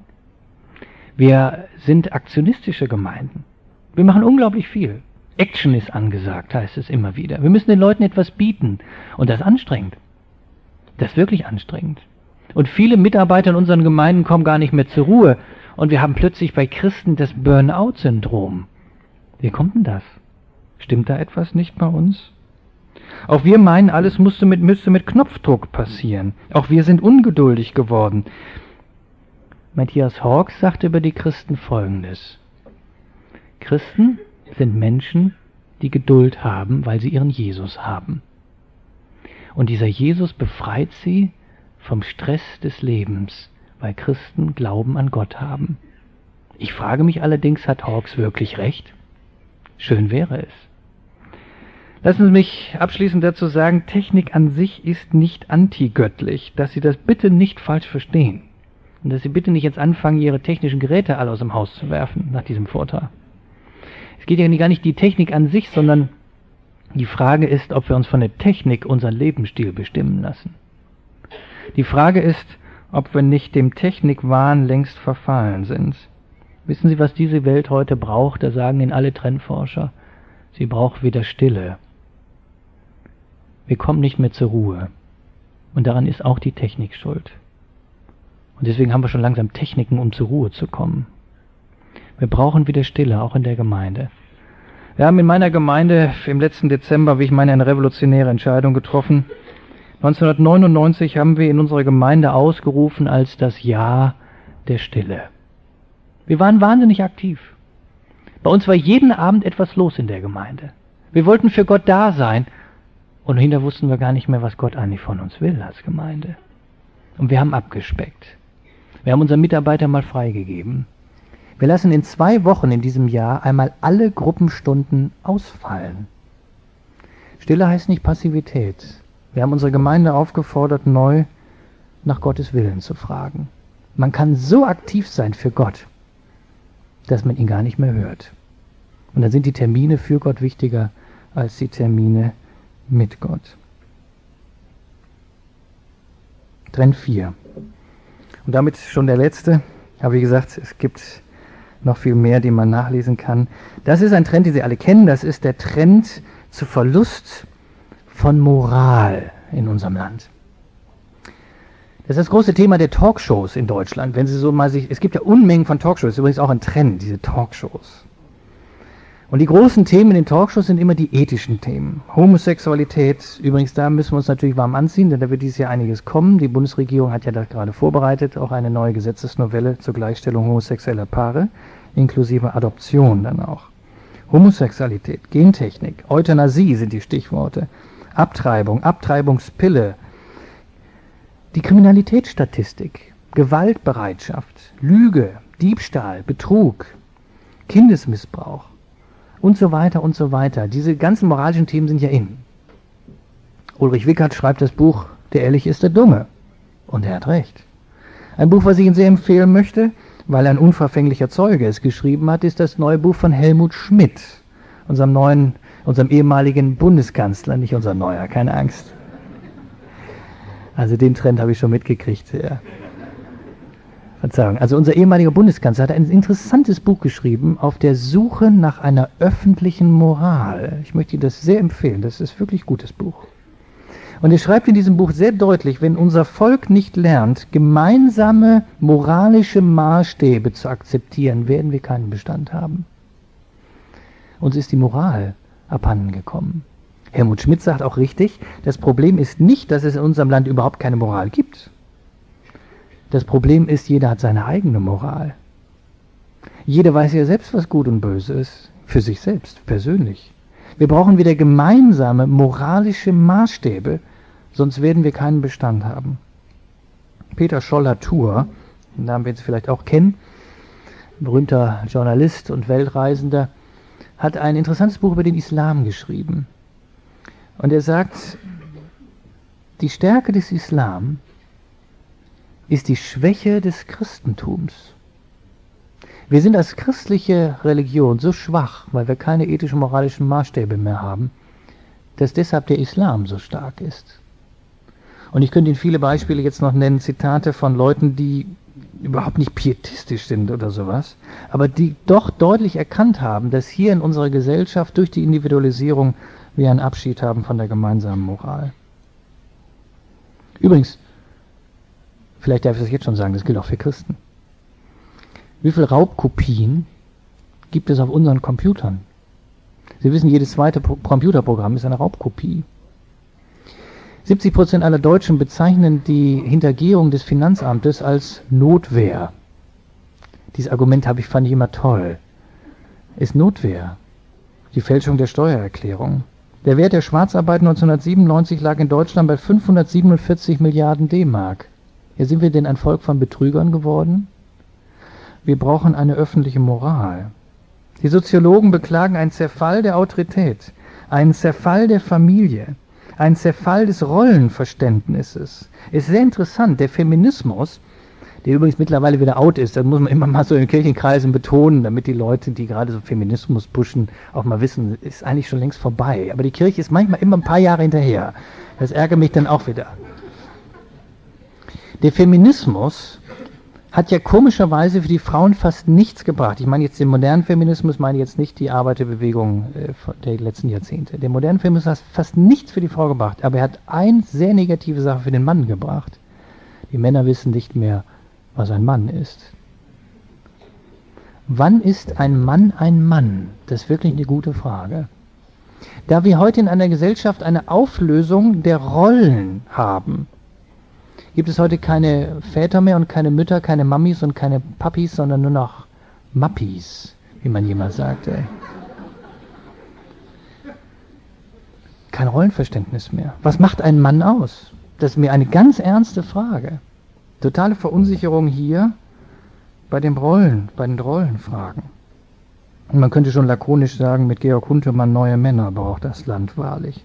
Wir sind aktionistische Gemeinden. Wir machen unglaublich viel. Action ist angesagt, heißt es immer wieder. Wir müssen den Leuten etwas bieten. Und das ist anstrengend. Das ist wirklich anstrengend. Und viele Mitarbeiter in unseren Gemeinden kommen gar nicht mehr zur Ruhe. Und wir haben plötzlich bei Christen das Burnout-Syndrom. Wie kommt denn das? Stimmt da etwas nicht bei uns? Auch wir meinen, alles musste mit, müsste mit Knopfdruck passieren. Auch wir sind ungeduldig geworden. Matthias Hawkes sagte über die Christen Folgendes. Christen sind Menschen, die Geduld haben, weil sie ihren Jesus haben. Und dieser Jesus befreit sie vom Stress des Lebens, weil Christen Glauben an Gott haben. Ich frage mich allerdings, hat Hawkes wirklich recht? Schön wäre es. Lassen Sie mich abschließend dazu sagen, Technik an sich ist nicht antigöttlich, dass Sie das bitte nicht falsch verstehen. Und dass Sie bitte nicht jetzt anfangen, Ihre technischen Geräte alle aus dem Haus zu werfen, nach diesem Vortrag. Es geht ja gar nicht die Technik an sich, sondern die Frage ist, ob wir uns von der Technik unseren Lebensstil bestimmen lassen. Die Frage ist, ob wir nicht dem Technikwahn längst verfallen sind. Wissen Sie, was diese Welt heute braucht? Da sagen Ihnen alle Trendforscher, sie braucht wieder Stille. Wir kommen nicht mehr zur Ruhe. Und daran ist auch die Technik schuld. Und deswegen haben wir schon langsam Techniken, um zur Ruhe zu kommen. Wir brauchen wieder Stille, auch in der Gemeinde. Wir haben in meiner Gemeinde im letzten Dezember, wie ich meine, eine revolutionäre Entscheidung getroffen. neunzehnhundertneunundneunzig haben wir in unserer Gemeinde ausgerufen als das Jahr der Stille. Wir waren wahnsinnig aktiv. Bei uns war jeden Abend etwas los in der Gemeinde. Wir wollten für Gott da sein und hinterher wussten wir gar nicht mehr, was Gott eigentlich von uns will als Gemeinde. Und wir haben abgespeckt. Wir haben unseren Mitarbeitern mal freigegeben. Wir lassen in zwei Wochen in diesem Jahr einmal alle Gruppenstunden ausfallen. Stille heißt nicht Passivität. Wir haben unsere Gemeinde aufgefordert, neu nach Gottes Willen zu fragen. Man kann so aktiv sein für Gott, dass man ihn gar nicht mehr hört. Und dann sind die Termine für Gott wichtiger als die Termine mit Gott. Trend vier. Und damit schon der letzte. Aber wie gesagt, es gibt noch viel mehr, die man nachlesen kann. Das ist ein Trend, den Sie alle kennen. Das ist der Trend zu Verlust von Moral in unserem Land. Das ist das große Thema der Talkshows in Deutschland. Wenn Sie so mal sich, es gibt ja Unmengen von Talkshows, ist übrigens auch ein Trend, diese Talkshows. Und die großen Themen in den Talkshows sind immer die ethischen Themen. Homosexualität, übrigens da müssen wir uns natürlich warm anziehen, denn da wird dieses Jahr einiges kommen. Die Bundesregierung hat ja das gerade vorbereitet, auch eine neue Gesetzesnovelle zur Gleichstellung homosexueller Paare, inklusive Adoption dann auch. Homosexualität, Gentechnik, Euthanasie sind die Stichworte, Abtreibung, Abtreibungspille, die Kriminalitätsstatistik, Gewaltbereitschaft, Lüge, Diebstahl, Betrug, Kindesmissbrauch und so weiter und so weiter. Diese ganzen moralischen Themen sind ja in. Ulrich Wickert schreibt das Buch Der Ehrliche ist der Dumme. Und er hat recht. Ein Buch, was ich Ihnen sehr empfehlen möchte, weil ein unverfänglicher Zeuge es geschrieben hat, ist das neue Buch von Helmut Schmidt, unserem neuen, unserem ehemaligen Bundeskanzler, nicht unser neuer, keine Angst. Also den Trend habe ich schon mitgekriegt. Ja. Verzeihung, also unser ehemaliger Bundeskanzler hat ein interessantes Buch geschrieben, Auf der Suche nach einer öffentlichen Moral. Ich möchte Ihnen das sehr empfehlen, das ist wirklich ein gutes Buch. Und er schreibt in diesem Buch sehr deutlich, wenn unser Volk nicht lernt, gemeinsame moralische Maßstäbe zu akzeptieren, werden wir keinen Bestand haben. Uns ist die Moral abhanden gekommen. Helmut Schmidt sagt auch richtig, das Problem ist nicht, dass es in unserem Land überhaupt keine Moral gibt. Das Problem ist, jeder hat seine eigene Moral. Jeder weiß ja selbst, was gut und böse ist, für sich selbst, persönlich. Wir brauchen wieder gemeinsame moralische Maßstäbe, sonst werden wir keinen Bestand haben. Peter Scholler-Thur, den Namen werden Sie vielleicht auch kennen, berühmter Journalist und Weltreisender, hat ein interessantes Buch über den Islam geschrieben. Und er sagt, die Stärke des Islam ist die Schwäche des Christentums. Wir sind als christliche Religion so schwach, weil wir keine ethischen, moralischen Maßstäbe mehr haben, dass deshalb der Islam so stark ist. Und ich könnte Ihnen viele Beispiele jetzt noch nennen, Zitate von Leuten, die überhaupt nicht pietistisch sind oder sowas, aber die doch deutlich erkannt haben, dass hier in unserer Gesellschaft durch die Individualisierung wir einen Abschied haben von der gemeinsamen Moral. Übrigens, vielleicht darf ich das jetzt schon sagen, das gilt auch für Christen. Wie viele Raubkopien gibt es auf unseren Computern? Sie wissen, jedes zweite Pro- Computerprogramm ist eine Raubkopie. siebzig Prozent aller Deutschen bezeichnen die Hintergehung des Finanzamtes als Notwehr. Dieses Argument habe ich, fand ich immer toll. Ist Notwehr. Die Fälschung der Steuererklärung. Der Wert der Schwarzarbeit neunzehnhundertsiebenundneunzig lag in Deutschland bei fünfhundertsiebenundvierzig Milliarden D-Mark. Ja, sind wir denn ein Volk von Betrügern geworden? Wir brauchen eine öffentliche Moral. Die Soziologen beklagen einen Zerfall der Autorität, einen Zerfall der Familie, einen Zerfall des Rollenverständnisses. Ist sehr interessant, der Feminismus, der übrigens mittlerweile wieder out ist, das muss man immer mal so in Kirchenkreisen betonen, damit die Leute, die gerade so Feminismus pushen, auch mal wissen, ist eigentlich schon längst vorbei. Aber die Kirche ist manchmal immer ein paar Jahre hinterher. Das ärgert mich dann auch wieder. Der Feminismus hat ja komischerweise für die Frauen fast nichts gebracht. Ich meine jetzt den modernen Feminismus, meine jetzt nicht die Arbeiterbewegung äh, der letzten Jahrzehnte. Der moderne Feminismus hat fast nichts für die Frau gebracht, aber er hat eine sehr negative Sache für den Mann gebracht. Die Männer wissen nicht mehr, was ein Mann ist. Wann ist ein Mann ein Mann? Das ist wirklich eine gute Frage. Da wir heute in einer Gesellschaft eine Auflösung der Rollen haben, gibt es heute keine Väter mehr und keine Mütter, keine Mamis und keine Papis, sondern nur noch Mappis, wie man jemals sagte. Kein Rollenverständnis mehr. Was macht ein Mann aus? Das ist mir eine ganz ernste Frage. Totale Verunsicherung hier bei den Rollen, bei den Rollenfragen. Und man könnte schon lakonisch sagen, mit Georg Huntemann, neue Männer braucht das Land wahrlich.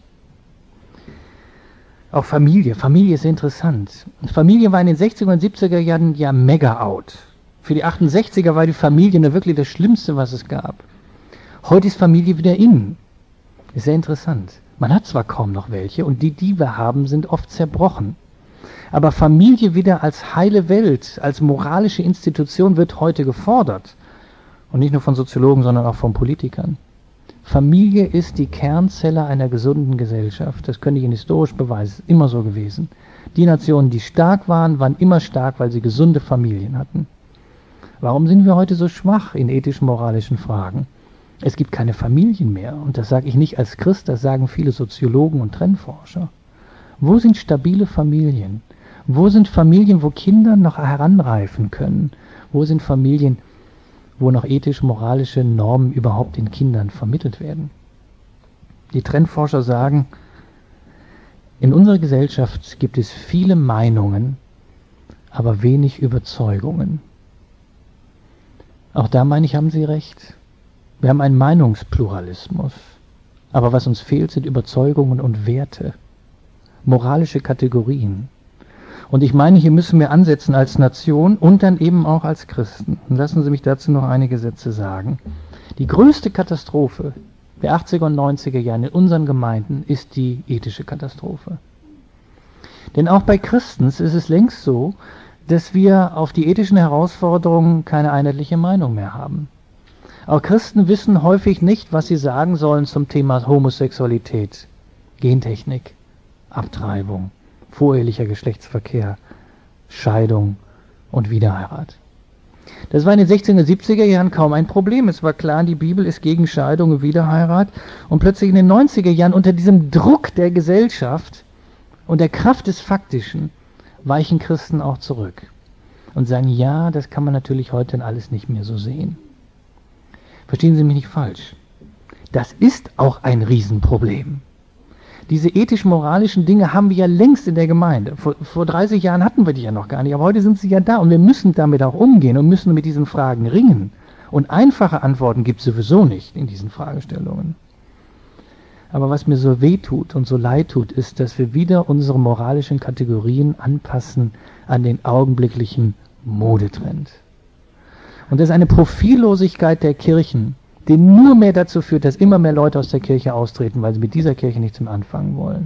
Auch Familie. Familie ist interessant. Familie war in den sechziger und siebziger Jahren ja mega out. Für die achtundsechziger war die Familie nur wirklich das Schlimmste, was es gab. Heute ist Familie wieder in. Ist sehr interessant. Man hat zwar kaum noch welche und die, die wir haben, sind oft zerbrochen. Aber Familie wieder als heile Welt, als moralische Institution wird heute gefordert. Und nicht nur von Soziologen, sondern auch von Politikern. Familie ist die Kernzelle einer gesunden Gesellschaft. Das könnte ich Ihnen historisch beweisen. Ist immer so gewesen. Die Nationen, die stark waren, waren immer stark, weil sie gesunde Familien hatten. Warum sind wir heute so schwach in ethischen, moralischen Fragen? Es gibt keine Familien mehr. Und das sage ich nicht als Christ, das sagen viele Soziologen und Trendforscher. Wo sind stabile Familien? Wo sind Familien, wo Kinder noch heranreifen können? Wo sind Familien, wo noch ethisch-moralische Normen überhaupt den Kindern vermittelt werden? Die Trendforscher sagen, in unserer Gesellschaft gibt es viele Meinungen, aber wenig Überzeugungen. Auch da meine ich, haben Sie recht. Wir haben einen Meinungspluralismus. Aber was uns fehlt, sind Überzeugungen und Werte, moralische Kategorien. Und ich meine, hier müssen wir ansetzen als Nation und dann eben auch als Christen. Und lassen Sie mich dazu noch einige Sätze sagen. Die größte Katastrophe der achtziger und neunziger Jahre in unseren Gemeinden ist die ethische Katastrophe. Denn auch bei Christen ist es längst so, dass wir auf die ethischen Herausforderungen keine einheitliche Meinung mehr haben. Auch Christen wissen häufig nicht, was sie sagen sollen zum Thema Homosexualität, Gentechnik, Abtreibung, vorehelicher Geschlechtsverkehr, Scheidung und Wiederheirat. Das war in den sechzehnhundertsiebziger Jahren kaum ein Problem. Es war klar, die Bibel ist gegen Scheidung und Wiederheirat. Und plötzlich in den neunziger Jahren unter diesem Druck der Gesellschaft und der Kraft des Faktischen weichen Christen auch zurück und sagen, ja, das kann man natürlich heute alles nicht mehr so sehen. Verstehen Sie mich nicht falsch. Das ist auch ein Riesenproblem. Diese ethisch-moralischen Dinge haben wir ja längst in der Gemeinde. Vor, vor dreißig Jahren hatten wir die ja noch gar nicht, aber heute sind sie ja da und wir müssen damit auch umgehen und müssen mit diesen Fragen ringen. Und einfache Antworten gibt es sowieso nicht in diesen Fragestellungen. Aber was mir so weh tut und so leid tut, ist, dass wir wieder unsere moralischen Kategorien anpassen an den augenblicklichen Modetrend. Und das ist eine Profillosigkeit der Kirchen, die nur mehr dazu führt, dass immer mehr Leute aus der Kirche austreten, weil sie mit dieser Kirche nichts mehr anfangen wollen.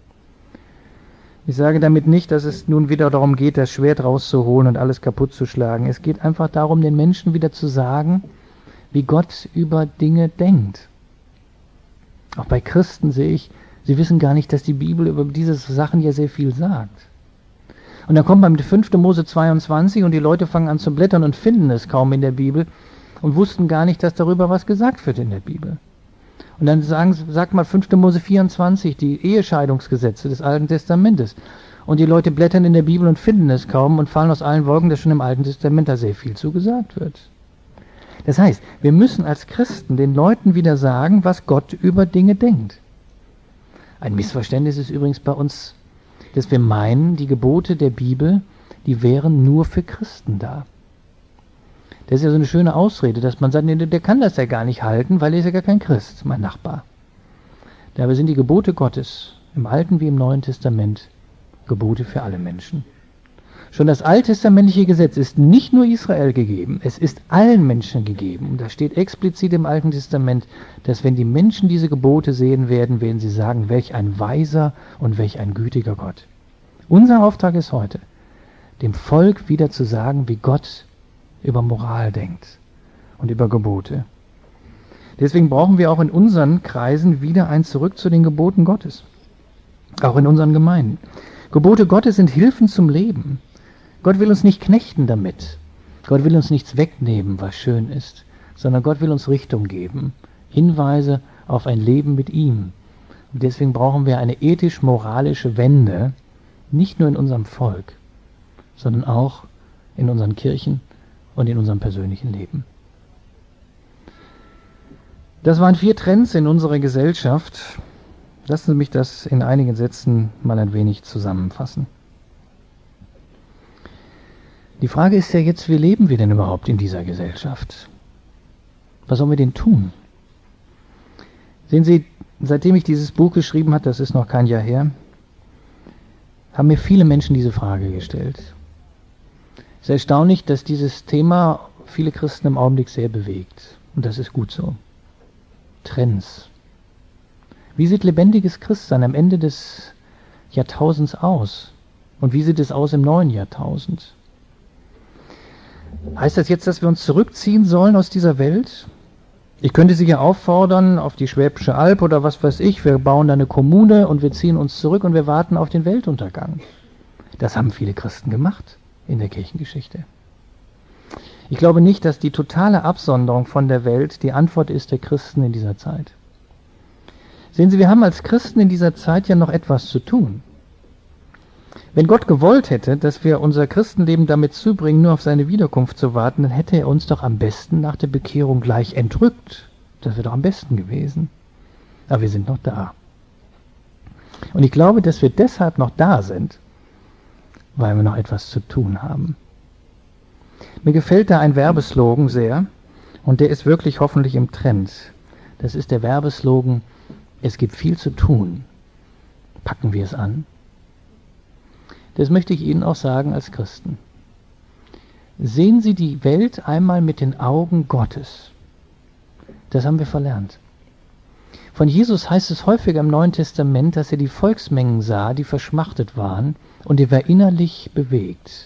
Ich sage damit nicht, dass es nun wieder darum geht, das Schwert rauszuholen und alles kaputt zu schlagen. Es geht einfach darum, den Menschen wieder zu sagen, wie Gott über Dinge denkt. Auch bei Christen sehe ich, sie wissen gar nicht, dass die Bibel über diese Sachen ja sehr viel sagt. Und dann kommt man mit fünfter Mose zweiundzwanzig und die Leute fangen an zu blättern und finden es kaum in der Bibel und wussten gar nicht, dass darüber was gesagt wird in der Bibel. Und dann sagen, sagt mal fünfter Mose vierundzwanzig, die Ehescheidungsgesetze des Alten Testamentes. Und die Leute blättern in der Bibel und finden es kaum und fallen aus allen Wolken, dass schon im Alten Testament da sehr viel zu gesagt wird. Das heißt, wir müssen als Christen den Leuten wieder sagen, was Gott über Dinge denkt. Ein Missverständnis ist übrigens bei uns, dass wir meinen, die Gebote der Bibel, die wären nur für Christen da. Das ist ja so eine schöne Ausrede, dass man sagt, nee, der kann das ja gar nicht halten, weil er ist ja gar kein Christ, mein Nachbar. Dabei sind die Gebote Gottes im Alten wie im Neuen Testament Gebote für alle Menschen. Schon das alttestamentliche Gesetz ist nicht nur Israel gegeben, es ist allen Menschen gegeben. Und da steht explizit im Alten Testament, dass wenn die Menschen diese Gebote sehen werden, werden sie sagen, welch ein weiser und welch ein gütiger Gott. Unser Auftrag ist heute, dem Volk wieder zu sagen, wie Gott über Moral denkt und über Gebote. Deswegen brauchen wir auch in unseren Kreisen wieder ein Zurück zu den Geboten Gottes. Auch in unseren Gemeinden. Gebote Gottes sind Hilfen zum Leben. Gott will uns nicht knechten damit. Gott will uns nichts wegnehmen, was schön ist, sondern Gott will uns Richtung geben. Hinweise auf ein Leben mit ihm. Und deswegen brauchen wir eine ethisch-moralische Wende, nicht nur in unserem Volk, sondern auch in unseren Kirchen und in unserem persönlichen Leben. Das waren vier Trends in unserer Gesellschaft. Lassen Sie mich das in einigen Sätzen mal ein wenig zusammenfassen. Die Frage ist ja jetzt, wie leben wir denn überhaupt in dieser Gesellschaft? Was sollen wir denn tun? Sehen Sie, seitdem ich dieses Buch geschrieben habe, das ist noch kein Jahr her, haben mir viele Menschen diese Frage gestellt. Es ist erstaunlich, dass dieses Thema viele Christen im Augenblick sehr bewegt. Und das ist gut so. Trends. Wie sieht lebendiges Christsein am Ende des Jahrtausends aus? Und wie sieht es aus im neuen Jahrtausend? Heißt das jetzt, dass wir uns zurückziehen sollen aus dieser Welt? Ich könnte Sie ja auffordern, auf die Schwäbische Alb oder was weiß ich, wir bauen da eine Kommune und wir ziehen uns zurück und wir warten auf den Weltuntergang. Das haben viele Christen gemacht in der Kirchengeschichte. Ich glaube nicht, dass die totale Absonderung von der Welt die Antwort ist der Christen in dieser Zeit. Sehen Sie, wir haben als Christen in dieser Zeit ja noch etwas zu tun. Wenn Gott gewollt hätte, dass wir unser Christenleben damit zubringen, nur auf seine Wiederkunft zu warten, dann hätte er uns doch am besten nach der Bekehrung gleich entrückt. Das wäre doch am besten gewesen. Aber wir sind noch da. Und ich glaube, dass wir deshalb noch da sind, weil wir noch etwas zu tun haben. Mir gefällt da ein Werbeslogan sehr, und der ist wirklich hoffentlich im Trend. Das ist der Werbeslogan: Es gibt viel zu tun. Packen wir es an? Das möchte ich Ihnen auch sagen als Christen. Sehen Sie die Welt einmal mit den Augen Gottes. Das haben wir verlernt. Von Jesus heißt es häufiger im Neuen Testament, dass er die Volksmengen sah, die verschmachtet waren, und er war innerlich bewegt.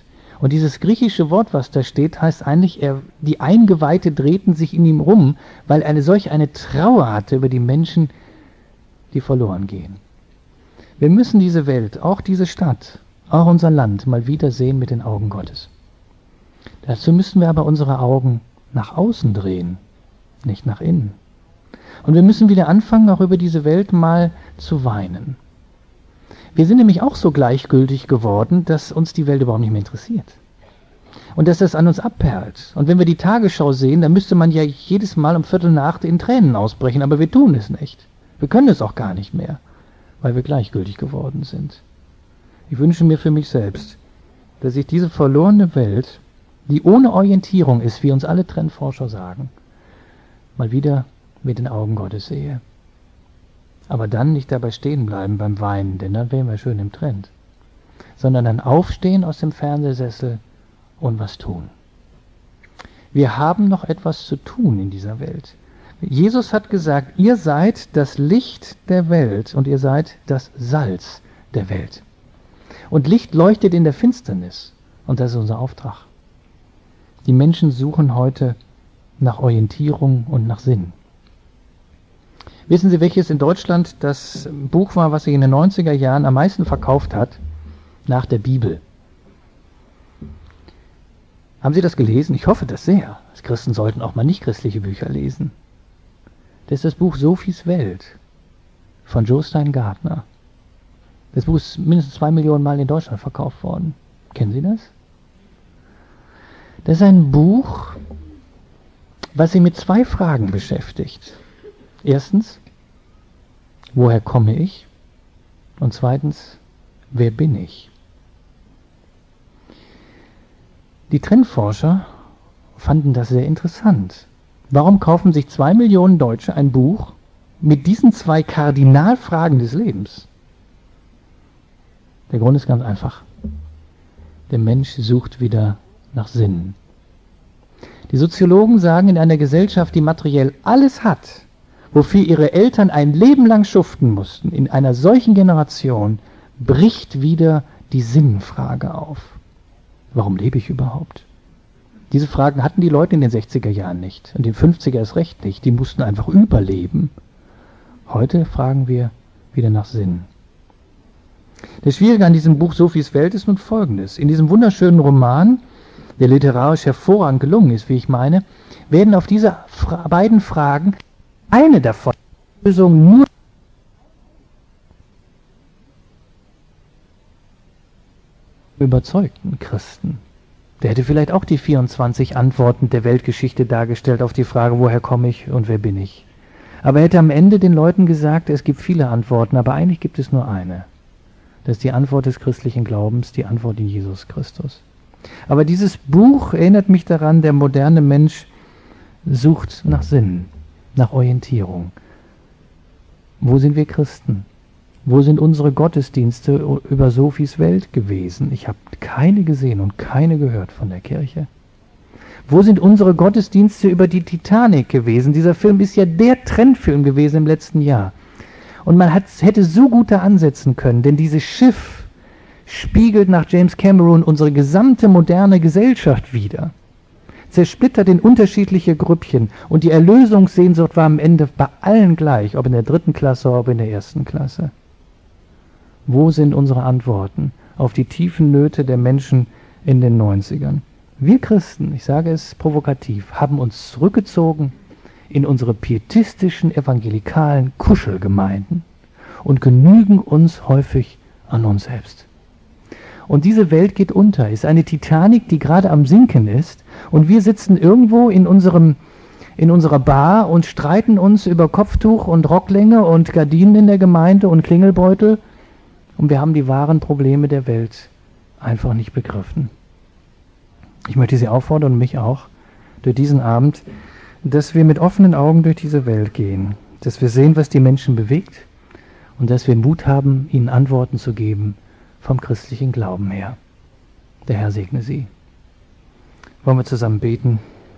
Und dieses griechische Wort, was da steht, heißt eigentlich, er, die Eingeweihte drehten sich in ihm rum, weil er eine solch eine Trauer hatte über die Menschen, die verloren gehen. Wir müssen diese Welt, auch diese Stadt, auch unser Land mal wieder sehen mit den Augen Gottes. Dazu müssen wir aber unsere Augen nach außen drehen, nicht nach innen. Und wir müssen wieder anfangen, auch über diese Welt mal zu weinen. Wir sind nämlich auch so gleichgültig geworden, dass uns die Welt überhaupt nicht mehr interessiert. Und dass das an uns abperlt. Und wenn wir die Tagesschau sehen, dann müsste man ja jedes Mal um Viertel nach acht in Tränen ausbrechen, aber wir tun es nicht. Wir können es auch gar nicht mehr, weil wir gleichgültig geworden sind. Ich wünsche mir für mich selbst, dass ich diese verlorene Welt, die ohne Orientierung ist, wie uns alle Trendforscher sagen, mal wieder mit den Augen Gottes sehe. Aber dann nicht dabei stehen bleiben beim Weinen, denn dann wären wir schön im Trend, sondern dann aufstehen aus dem Fernsehsessel und was tun. Wir haben noch etwas zu tun in dieser Welt. Jesus hat gesagt, ihr seid das Licht der Welt und ihr seid das Salz der Welt. Und Licht leuchtet in der Finsternis und das ist unser Auftrag. Die Menschen suchen heute nach Orientierung und nach Sinn. Wissen Sie, welches in Deutschland das Buch war, was sich in den neunziger Jahren am meisten verkauft hat? Nach der Bibel. Haben Sie das gelesen? Ich hoffe das sehr. Christen sollten auch mal nicht christliche Bücher lesen. Das ist das Buch Sophies Welt von Joe Stein-Gardner. Das Buch ist mindestens zwei Millionen Mal in Deutschland verkauft worden. Kennen Sie das? Das ist ein Buch, was sich mit zwei Fragen beschäftigt. Erstens, woher komme ich? Und zweitens, wer bin ich? Die Trendforscher fanden das sehr interessant. Warum kaufen sich zwei Millionen Deutsche ein Buch mit diesen zwei Kardinalfragen des Lebens? Der Grund ist ganz einfach. Der Mensch sucht wieder nach Sinn. Die Soziologen sagen, in einer Gesellschaft, die materiell alles hat, wofür ihre Eltern ein Leben lang schuften mussten, in einer solchen Generation bricht wieder die Sinnfrage auf. Warum lebe ich überhaupt? Diese Fragen hatten die Leute in den sechziger Jahren nicht und in den fünfziger erst recht nicht. Die mussten einfach überleben. Heute fragen wir wieder nach Sinn. Das Schwierige an diesem Buch Sophies Welt ist nun Folgendes. In diesem wunderschönen Roman, der literarisch hervorragend gelungen ist, wie ich meine, werden auf diese Fra- beiden Fragen eine davon Lösung nur überzeugten Christen. Der hätte vielleicht auch die vierundzwanzig Antworten der Weltgeschichte dargestellt auf die Frage, woher komme ich und wer bin ich. Aber er hätte am Ende den Leuten gesagt, es gibt viele Antworten, aber eigentlich gibt es nur eine. Das ist die Antwort des christlichen Glaubens, die Antwort in Jesus Christus. Aber dieses Buch erinnert mich daran, der moderne Mensch sucht nach Sinn, nach Orientierung. Wo sind wir Christen? Wo sind unsere Gottesdienste über Sophies Welt gewesen? Ich habe keine gesehen und keine gehört von der Kirche. Wo sind unsere Gottesdienste über die Titanic gewesen? Dieser Film ist ja der Trendfilm gewesen im letzten Jahr. Und man hat, hätte so gut da ansetzen können, denn dieses Schiff spiegelt nach James Cameron unsere gesamte moderne Gesellschaft wider. Zersplittert in unterschiedliche Grüppchen und die Erlösungssehnsucht war am Ende bei allen gleich, ob in der dritten Klasse oder ob in der ersten Klasse. Wo sind unsere Antworten auf die tiefen Nöte der Menschen in den neunzigern? Wir Christen, ich sage es provokativ, haben uns zurückgezogen in unsere pietistischen, evangelikalen Kuschelgemeinden und genügen uns häufig an uns selbst. Und diese Welt geht unter, ist eine Titanic, die gerade am Sinken ist und wir sitzen irgendwo in unserem in unserer Bar und streiten uns über Kopftuch und Rocklänge und Gardinen in der Gemeinde und Klingelbeutel und wir haben die wahren Probleme der Welt einfach nicht begriffen. Ich möchte Sie auffordern und mich auch durch diesen Abend, dass wir mit offenen Augen durch diese Welt gehen, dass wir sehen, was die Menschen bewegt und dass wir Mut haben, ihnen Antworten zu geben vom christlichen Glauben her. Der Herr segne Sie. Wollen wir zusammen beten?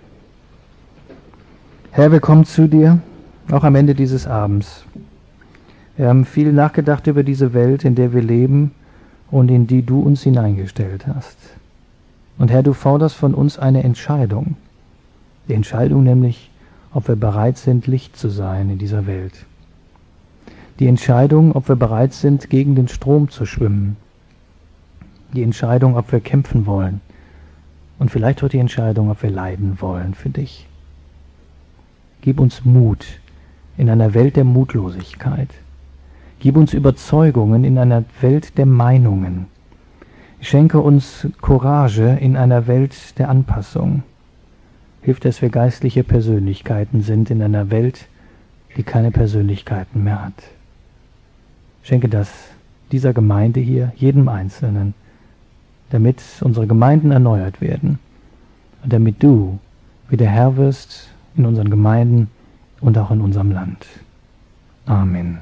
Herr, wir kommen zu dir, auch am Ende dieses Abends. Wir haben viel nachgedacht über diese Welt, in der wir leben und in die du uns hineingestellt hast. Und Herr, du forderst von uns eine Entscheidung. Die Entscheidung nämlich, ob wir bereit sind, Licht zu sein in dieser Welt. Die Entscheidung, ob wir bereit sind, gegen den Strom zu schwimmen. Die Entscheidung, ob wir kämpfen wollen. Und vielleicht auch die Entscheidung, ob wir leiden wollen für dich. Gib uns Mut in einer Welt der Mutlosigkeit. Gib uns Überzeugungen in einer Welt der Meinungen. Schenke uns Courage in einer Welt der Anpassung. Hilf, dass wir geistliche Persönlichkeiten sind in einer Welt, die keine Persönlichkeiten mehr hat. Schenke das dieser Gemeinde hier, jedem Einzelnen, damit unsere Gemeinden erneuert werden und damit du wieder Herr wirst in unseren Gemeinden und auch in unserem Land. Amen.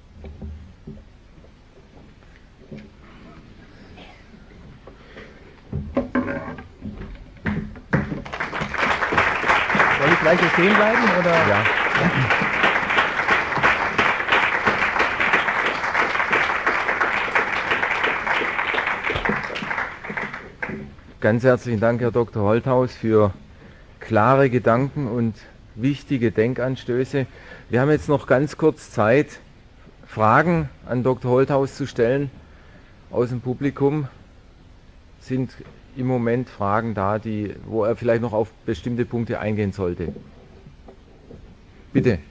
Soll ich gleich hier stehen bleiben, oder? Ja. Ganz herzlichen Dank, Herr Doktor Holthaus, für klare Gedanken und wichtige Denkanstöße. Wir haben jetzt noch ganz kurz Zeit, Fragen an Doktor Holthaus zu stellen aus dem Publikum. Sind im Moment Fragen da, die, wo er vielleicht noch auf bestimmte Punkte eingehen sollte? Bitte.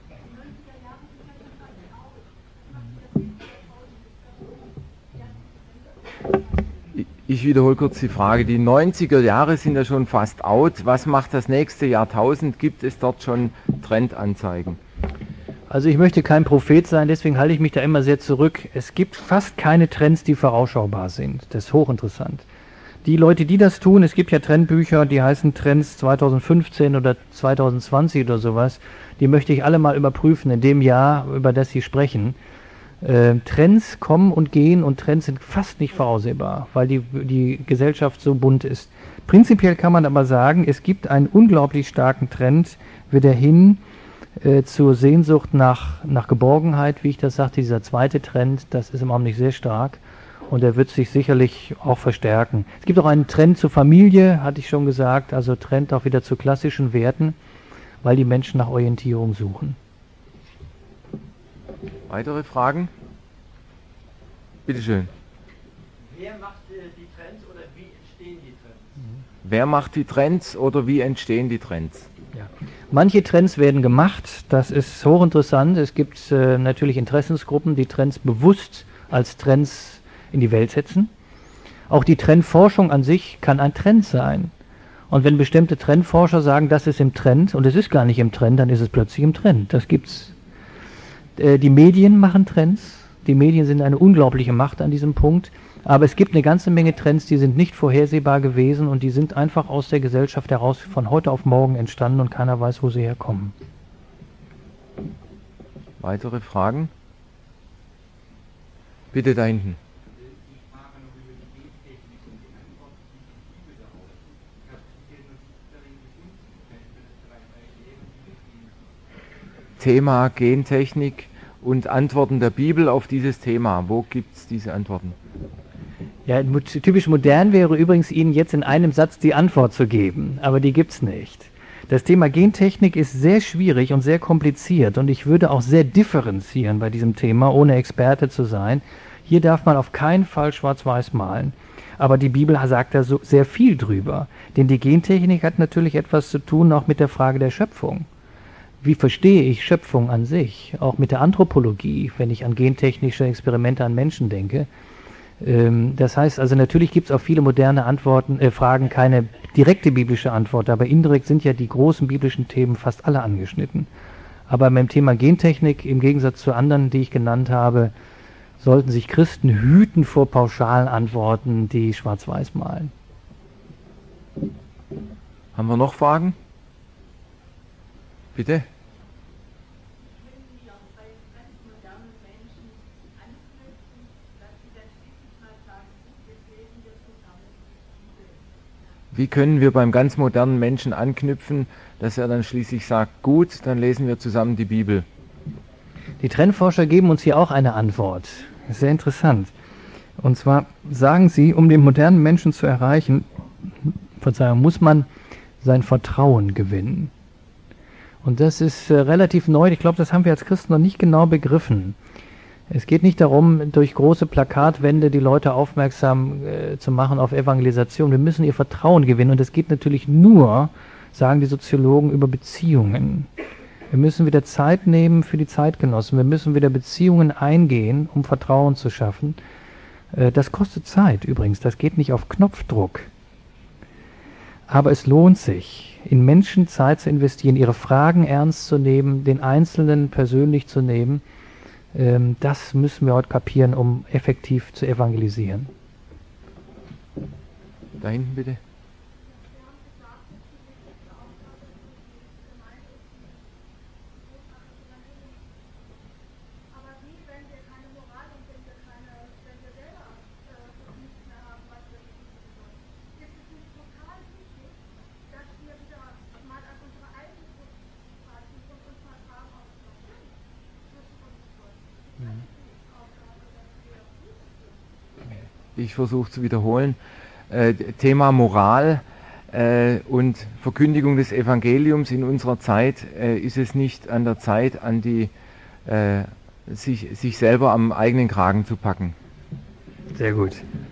Ich wiederhole kurz die Frage. Die neunziger Jahre sind ja schon fast out. Was macht das nächste Jahrtausend? Gibt es dort schon Trendanzeigen? Also ich möchte kein Prophet sein, deswegen halte ich mich da immer sehr zurück. Es gibt fast keine Trends, die vorausschaubar sind. Das ist hochinteressant. Die Leute, die das tun, es gibt ja Trendbücher, die heißen Trends zwanzig fünfzehn oder zwanzig zwanzig oder sowas, die möchte ich alle mal überprüfen in dem Jahr, über das sie sprechen. Äh, Trends kommen und gehen und Trends sind fast nicht voraussehbar, weil die, die Gesellschaft so bunt ist. Prinzipiell kann man aber sagen, es gibt einen unglaublich starken Trend wieder hin äh, zur Sehnsucht nach, nach Geborgenheit, wie ich das sagte, dieser zweite Trend, das ist im Augenblick sehr stark und der wird sich sicherlich auch verstärken. Es gibt auch einen Trend zur Familie, hatte ich schon gesagt, also Trend auch wieder zu klassischen Werten, weil die Menschen nach Orientierung suchen. Weitere Fragen? Bitte schön. Wer macht äh, die Trends oder wie entstehen die Trends? Wer macht die Trends oder wie entstehen die Trends? Ja. Manche Trends werden gemacht, das ist hochinteressant. Es gibt äh, natürlich Interessensgruppen, die Trends bewusst als Trends in die Welt setzen. Auch die Trendforschung an sich kann ein Trend sein. Und wenn bestimmte Trendforscher sagen, das ist im Trend und es ist gar nicht im Trend, dann ist es plötzlich im Trend. Das gibt's. Die Medien machen Trends. Die Medien sind eine unglaubliche Macht an diesem Punkt. Aber es gibt eine ganze Menge Trends, die sind nicht vorhersehbar gewesen und die sind einfach aus der Gesellschaft heraus von heute auf morgen entstanden und keiner weiß, wo sie herkommen. Weitere Fragen? Bitte da hinten. Thema Gentechnik und Antworten der Bibel auf dieses Thema. Wo gibt es diese Antworten? Ja, typisch modern wäre übrigens Ihnen jetzt in einem Satz die Antwort zu geben, aber die gibt es nicht. Das Thema Gentechnik ist sehr schwierig und sehr kompliziert und ich würde auch sehr differenzieren bei diesem Thema, ohne Experte zu sein. Hier darf man auf keinen Fall schwarz-weiß malen. Aber die Bibel sagt da so sehr viel drüber, denn die Gentechnik hat natürlich etwas zu tun auch mit der Frage der Schöpfung. Wie verstehe ich Schöpfung an sich? Auch mit der Anthropologie, wenn ich an gentechnische Experimente an Menschen denke. Ähm, das heißt also, natürlich gibt es auf viele moderne Antworten, äh, Fragen keine direkte biblische Antwort, aber indirekt sind ja die großen biblischen Themen fast alle angeschnitten. Aber beim Thema Gentechnik, im Gegensatz zu anderen, die ich genannt habe, sollten sich Christen hüten vor pauschalen Antworten, die schwarz-weiß malen. Haben wir noch Fragen? Bitte? Wie können wir beim ganz modernen Menschen anknüpfen, dass er dann schließlich sagt, gut, dann lesen wir zusammen die Bibel? Die Trendforscher geben uns hier auch eine Antwort. Sehr interessant. Und zwar sagen sie, um den modernen Menschen zu erreichen, Verzeihung, muss man sein Vertrauen gewinnen. Und das ist äh, relativ neu. Ich glaube, das haben wir als Christen noch nicht genau begriffen. Es geht nicht darum, durch große Plakatwände die Leute aufmerksam äh, zu machen auf Evangelisation. Wir müssen ihr Vertrauen gewinnen. Und das geht natürlich nur, sagen die Soziologen, über Beziehungen. Wir müssen wieder Zeit nehmen für die Zeitgenossen. Wir müssen wieder Beziehungen eingehen, um Vertrauen zu schaffen. Äh, das kostet Zeit übrigens. Das geht nicht auf Knopfdruck. Aber es lohnt sich, in Menschen Zeit zu investieren, ihre Fragen ernst zu nehmen, den Einzelnen persönlich zu nehmen. Ähm, das müssen wir heute kapieren, um effektiv zu evangelisieren. Da hinten bitte. Ich versuche zu wiederholen. Äh, Thema Moral äh, und Verkündigung des Evangeliums in unserer Zeit, äh, ist es nicht an der Zeit, an die, äh, sich, sich selber am eigenen Kragen zu packen? Sehr gut.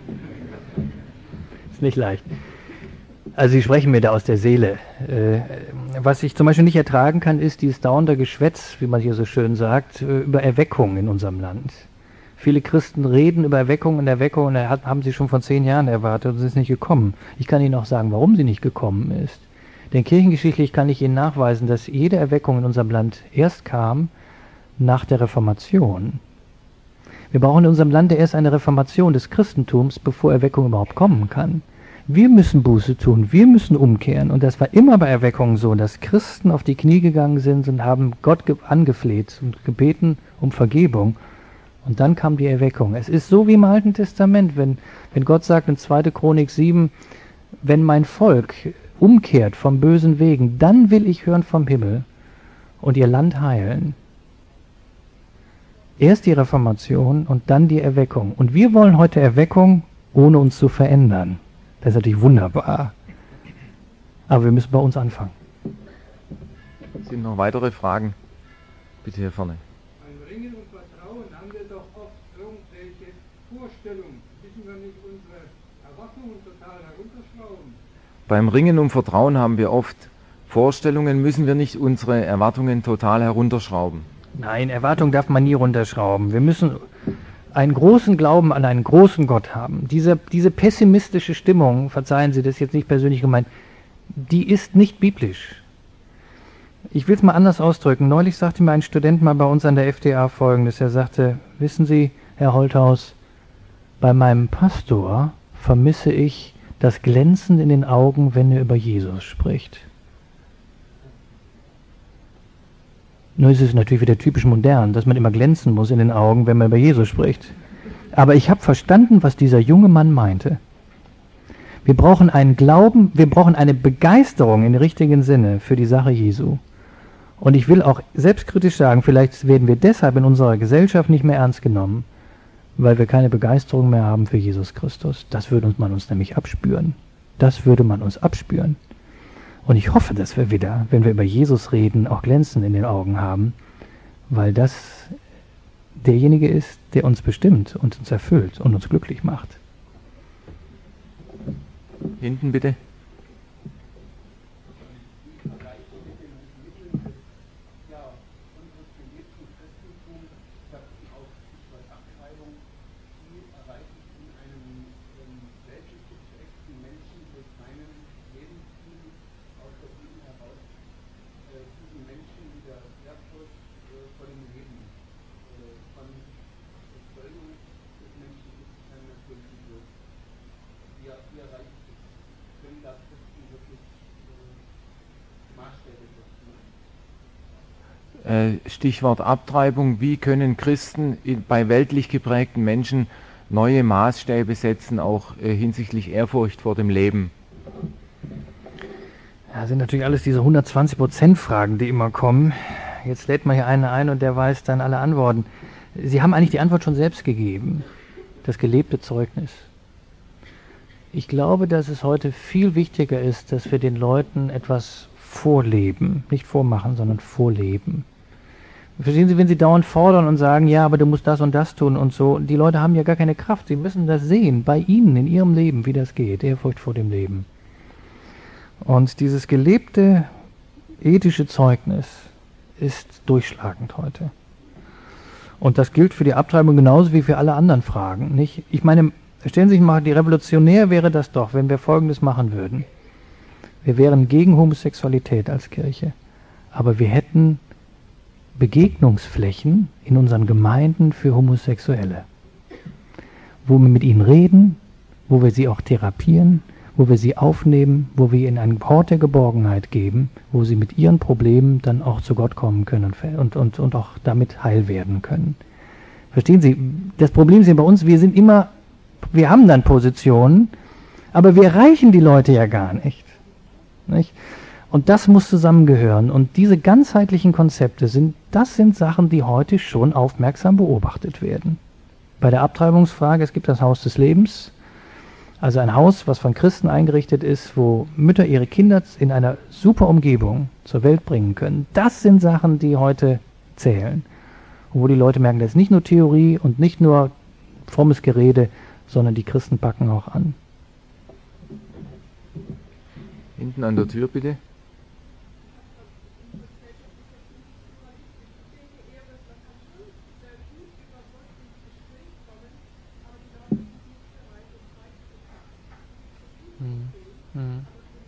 Ist nicht leicht. Also Sie sprechen mir da aus der Seele. Äh, was ich zum Beispiel nicht ertragen kann, ist dieses dauernde Geschwätz, wie man hier so schön sagt, über Erweckung in unserem Land. Viele Christen reden über Erweckung und Erweckung und er haben sie schon vor zehn Jahren erwartet und sie ist nicht gekommen. Ich kann Ihnen auch sagen, warum sie nicht gekommen ist. Denn kirchengeschichtlich kann ich Ihnen nachweisen, dass jede Erweckung in unserem Land erst kam nach der Reformation. Wir brauchen in unserem Land erst eine Reformation des Christentums, bevor Erweckung überhaupt kommen kann. Wir müssen Buße tun, wir müssen umkehren. Und das war immer bei Erweckungen so, dass Christen auf die Knie gegangen sind und haben Gott angefleht und gebeten um Vergebung. Und dann kam die Erweckung. Es ist so wie im Alten Testament, wenn, wenn Gott sagt in zweiter Chronik sieben, wenn mein Volk umkehrt vom bösen Wegen, dann will ich hören vom Himmel und ihr Land heilen. Erst die Reformation und dann die Erweckung. Und wir wollen heute Erweckung, ohne uns zu verändern. Das ist natürlich wunderbar. Aber wir müssen bei uns anfangen. Sind noch weitere Fragen? Bitte hier vorne. Beim Ringen und Vertrauen haben wir doch oft irgendwelche Vorstellungen. Müssen wir nicht unsere Erwartungen total herunterschrauben? Beim Ringen um Vertrauen haben wir oft Vorstellungen, müssen wir nicht unsere Erwartungen total herunterschrauben? Nein, Erwartung darf man nie runterschrauben. Wir müssen einen großen Glauben an einen großen Gott haben. Diese, diese pessimistische Stimmung, verzeihen Sie, das ist jetzt nicht persönlich gemeint, die ist nicht biblisch. Ich will es mal anders ausdrücken. Neulich sagte mir ein Student mal bei uns an der F D A Folgendes. Er sagte, wissen Sie, Herr Holthaus, bei meinem Pastor vermisse ich das Glänzen in den Augen, wenn er über Jesus spricht. Nur ist es natürlich wieder typisch modern, dass man immer glänzen muss in den Augen, wenn man über Jesus spricht. Aber ich habe verstanden, was dieser junge Mann meinte. Wir brauchen einen Glauben, wir brauchen eine Begeisterung im richtigen Sinne für die Sache Jesu. Und ich will auch selbstkritisch sagen, vielleicht werden wir deshalb in unserer Gesellschaft nicht mehr ernst genommen, weil wir keine Begeisterung mehr haben für Jesus Christus. Das würde man uns nämlich abspüren. Das würde man uns abspüren. Und ich hoffe, dass wir wieder, wenn wir über Jesus reden, auch Glänzen in den Augen haben, weil das derjenige ist, der uns bestimmt und uns erfüllt und uns glücklich macht. Hinten bitte. Stichwort Abtreibung. Wie können Christen bei weltlich geprägten Menschen neue Maßstäbe setzen, auch hinsichtlich Ehrfurcht vor dem Leben? Ja, das sind natürlich alles diese hundertzwanzig Prozent Fragen, die immer kommen. Jetzt lädt man hier einen ein und der weiß dann alle Antworten. Sie haben eigentlich die Antwort schon selbst gegeben. Das gelebte Zeugnis. Ich glaube, dass es heute viel wichtiger ist, dass wir den Leuten etwas vorleben. Nicht vormachen, sondern vorleben. Verstehen Sie, wenn Sie dauernd fordern und sagen, ja, aber du musst das und das tun und so, die Leute haben ja gar keine Kraft. Sie müssen das sehen, bei Ihnen, in Ihrem Leben, wie das geht. Ehrfurcht vor dem Leben. Und dieses gelebte ethische Zeugnis ist durchschlagend heute. Und das gilt für die Abtreibung genauso wie für alle anderen Fragen. Nicht? Ich meine, stellen Sie sich mal, die revolutionär wäre das doch, wenn wir Folgendes machen würden. Wir wären gegen Homosexualität als Kirche, aber wir hätten Begegnungsflächen in unseren Gemeinden für Homosexuelle, wo wir mit ihnen reden, wo wir sie auch therapieren, wo wir sie aufnehmen, wo wir ihnen einen Hort der Geborgenheit geben, wo sie mit ihren Problemen dann auch zu Gott kommen können und, und, und auch damit heil werden können. Verstehen Sie, das Problem ist ja bei uns, wir sind immer, wir haben dann Positionen, aber wir erreichen die Leute ja gar nicht. Nicht? Und das muss zusammengehören. Und diese ganzheitlichen Konzepte, sind, das sind Sachen, die heute schon aufmerksam beobachtet werden. Bei der Abtreibungsfrage, es gibt das Haus des Lebens, also ein Haus, was von Christen eingerichtet ist, wo Mütter ihre Kinder in einer super Umgebung zur Welt bringen können. Das sind Sachen, die heute zählen. Und wo die Leute merken, das ist nicht nur Theorie und nicht nur frommes Gerede, sondern die Christen packen auch an. Hinten an der Tür bitte. Hm.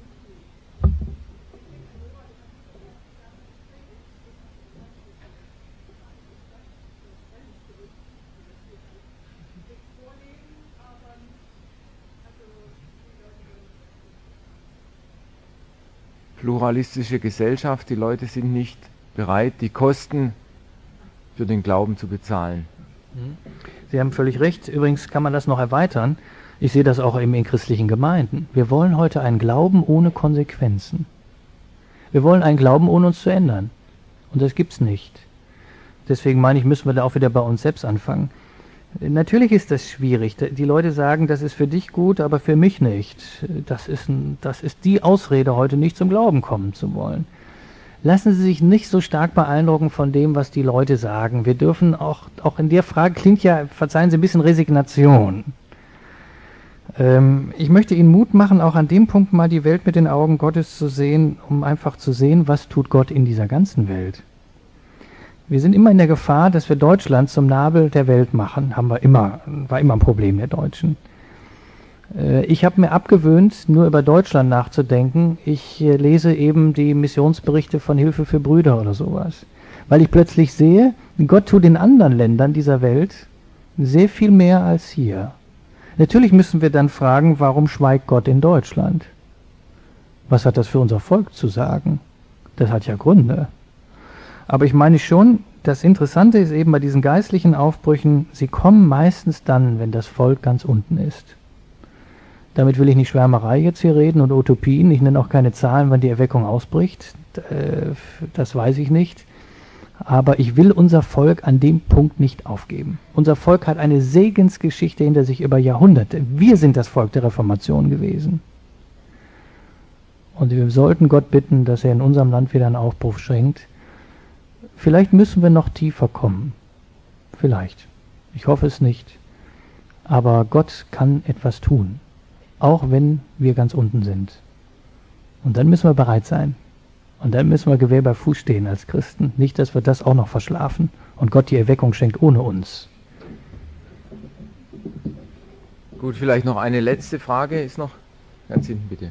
Pluralistische Gesellschaft, die Leute sind nicht bereit, die Kosten für den Glauben zu bezahlen. Sie haben völlig recht. Übrigens kann man das noch erweitern. Ich sehe das auch eben in christlichen Gemeinden. Wir wollen heute einen Glauben ohne Konsequenzen. Wir wollen einen Glauben, ohne uns zu ändern. Und das gibt's nicht. Deswegen meine ich, müssen wir da auch wieder bei uns selbst anfangen. Natürlich ist das schwierig. Die Leute sagen, das ist für dich gut, aber für mich nicht. Das ist, ein, das ist die Ausrede, heute nicht zum Glauben kommen zu wollen. Lassen Sie sich nicht so stark beeindrucken von dem, was die Leute sagen. Wir dürfen auch, auch in der Frage, klingt ja, verzeihen Sie, ein bisschen Resignation. Ähm, ich möchte Ihnen Mut machen, auch an dem Punkt mal die Welt mit den Augen Gottes zu sehen, um einfach zu sehen, was tut Gott in dieser ganzen Welt. Wir sind immer in der Gefahr, dass wir Deutschland zum Nabel der Welt machen. Haben wir immer, war immer ein Problem der Deutschen. Äh, ich habe mir abgewöhnt, nur über Deutschland nachzudenken. Ich äh, lese eben die Missionsberichte von Hilfe für Brüder oder sowas. Weil ich plötzlich sehe, Gott tut in anderen Ländern dieser Welt sehr viel mehr als hier. Natürlich müssen wir dann fragen, warum schweigt Gott in Deutschland? Was hat das für unser Volk zu sagen? Das hat ja Gründe. Aber ich meine schon, das Interessante ist eben bei diesen geistlichen Aufbrüchen, sie kommen meistens dann, wenn das Volk ganz unten ist. Damit will ich nicht Schwärmerei jetzt hier reden und Utopien. Ich nenne auch keine Zahlen, wann die Erweckung ausbricht. Das weiß ich nicht. Aber ich will unser Volk an dem Punkt nicht aufgeben. Unser Volk hat eine Segensgeschichte hinter sich über Jahrhunderte. Wir sind das Volk der Reformation gewesen. Und wir sollten Gott bitten, dass er in unserem Land wieder einen Aufbruch schenkt. Vielleicht müssen wir noch tiefer kommen. Vielleicht. Ich hoffe es nicht. Aber Gott kann etwas tun. Auch wenn wir ganz unten sind. Und dann müssen wir bereit sein. Und dann müssen wir Gewehr bei Fuß stehen als Christen. Nicht, dass wir das auch noch verschlafen und Gott die Erweckung schenkt ohne uns. Gut, vielleicht noch eine letzte Frage ist noch. Ganz hinten bitte.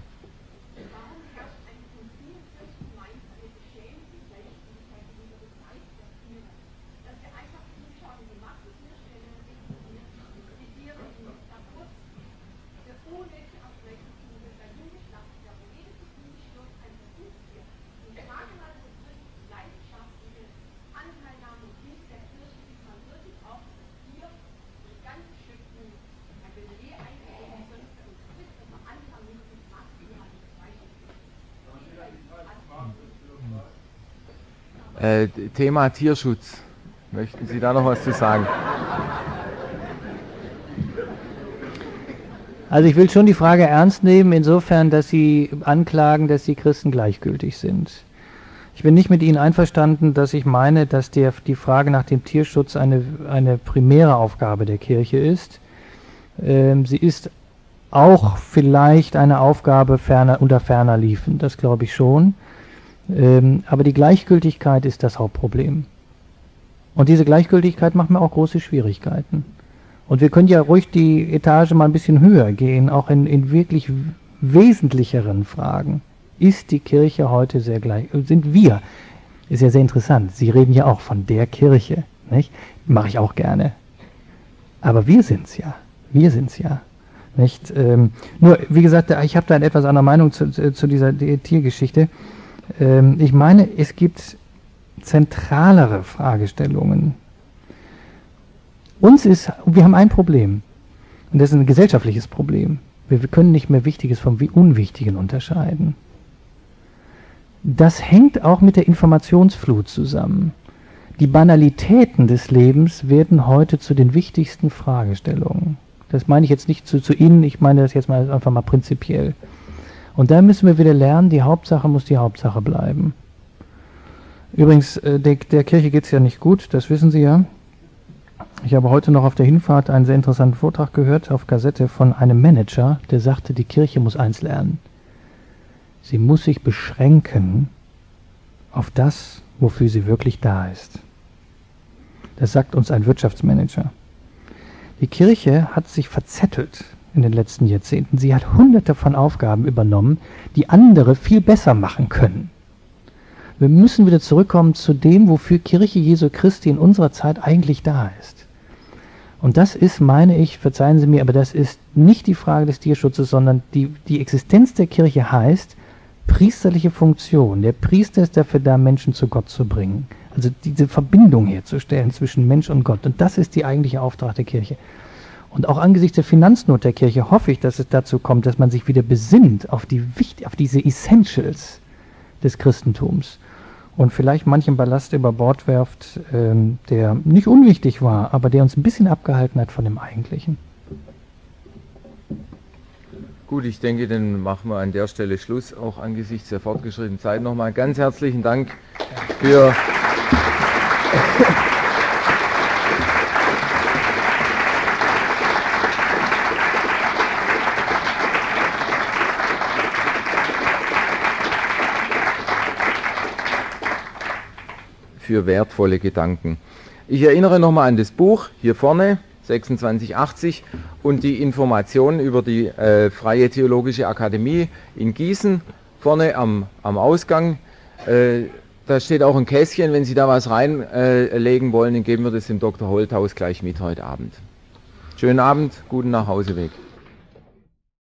Äh, Thema Tierschutz. Möchten Sie da noch was zu sagen? Also ich will schon die Frage ernst nehmen, insofern, dass Sie anklagen, dass die Christen gleichgültig sind. Ich bin nicht mit Ihnen einverstanden, dass ich meine, dass der, die Frage nach dem Tierschutz eine, eine primäre Aufgabe der Kirche ist. Ähm, sie ist auch vielleicht eine Aufgabe ferner, unter ferner liefen, das glaube ich schon. Ähm, aber die Gleichgültigkeit ist das Hauptproblem. Und diese Gleichgültigkeit macht mir auch große Schwierigkeiten. Und wir können ja ruhig die Etage mal ein bisschen höher gehen, auch in, in wirklich wesentlicheren Fragen. Ist die Kirche heute sehr gleich, sind wir, ist ja sehr interessant, Sie reden ja auch von der Kirche, nicht? Mache ich auch gerne. Aber wir sind's ja, wir sind's ja, nicht? Ähm, nur, wie gesagt, ich habe da eine etwas andere Meinung zu, zu dieser Tiergeschichte. Ähm, ich meine, es gibt zentralere Fragestellungen. Uns ist, wir haben ein Problem, und das ist ein gesellschaftliches Problem. Wir, wir können nicht mehr Wichtiges vom Unwichtigen unterscheiden. Das hängt auch mit der Informationsflut zusammen. Die Banalitäten des Lebens werden heute zu den wichtigsten Fragestellungen. Das meine ich jetzt nicht zu, zu Ihnen, ich meine das jetzt mal einfach mal prinzipiell. Und da müssen wir wieder lernen, die Hauptsache muss die Hauptsache bleiben. Übrigens, der, der Kirche geht es ja nicht gut, das wissen Sie ja. Ich habe heute noch auf der Hinfahrt einen sehr interessanten Vortrag gehört auf Kassette von einem Manager, der sagte, die Kirche muss eins lernen. Sie muss sich beschränken auf das, wofür sie wirklich da ist. Das sagt uns ein Wirtschaftsmanager. Die Kirche hat sich verzettelt in den letzten Jahrzehnten. Sie hat hunderte von Aufgaben übernommen, die andere viel besser machen können. Wir müssen wieder zurückkommen zu dem, wofür Kirche Jesu Christi in unserer Zeit eigentlich da ist. Und das ist, meine ich, verzeihen Sie mir, aber das ist nicht die Frage des Tierschutzes, sondern die, die Existenz der Kirche heißt, priesterliche Funktion. Der Priester ist dafür da, Menschen zu Gott zu bringen. Also diese Verbindung herzustellen zwischen Mensch und Gott. Und das ist die eigentliche Auftrag der Kirche. Und auch angesichts der Finanznot der Kirche hoffe ich, dass es dazu kommt, dass man sich wieder besinnt auf, die, auf diese Essentials des Christentums. Und vielleicht manchen Ballast über Bord werft, ähm, der nicht unwichtig war, aber der uns ein bisschen abgehalten hat von dem Eigentlichen. Gut, ich denke, dann machen wir an der Stelle Schluss, auch angesichts der fortgeschrittenen Zeit. Nochmal ganz herzlichen Dank für... für wertvolle Gedanken. Ich erinnere nochmal an das Buch hier vorne, sechsundzwanzig achtzig, und die Informationen über die äh, Freie Theologische Akademie in Gießen, vorne am, am Ausgang. Äh, da steht auch ein Kästchen, wenn Sie da was reinlegen äh, wollen, dann geben wir das dem Doktor Holthaus gleich mit heute Abend. Schönen Abend, guten Nachhauseweg.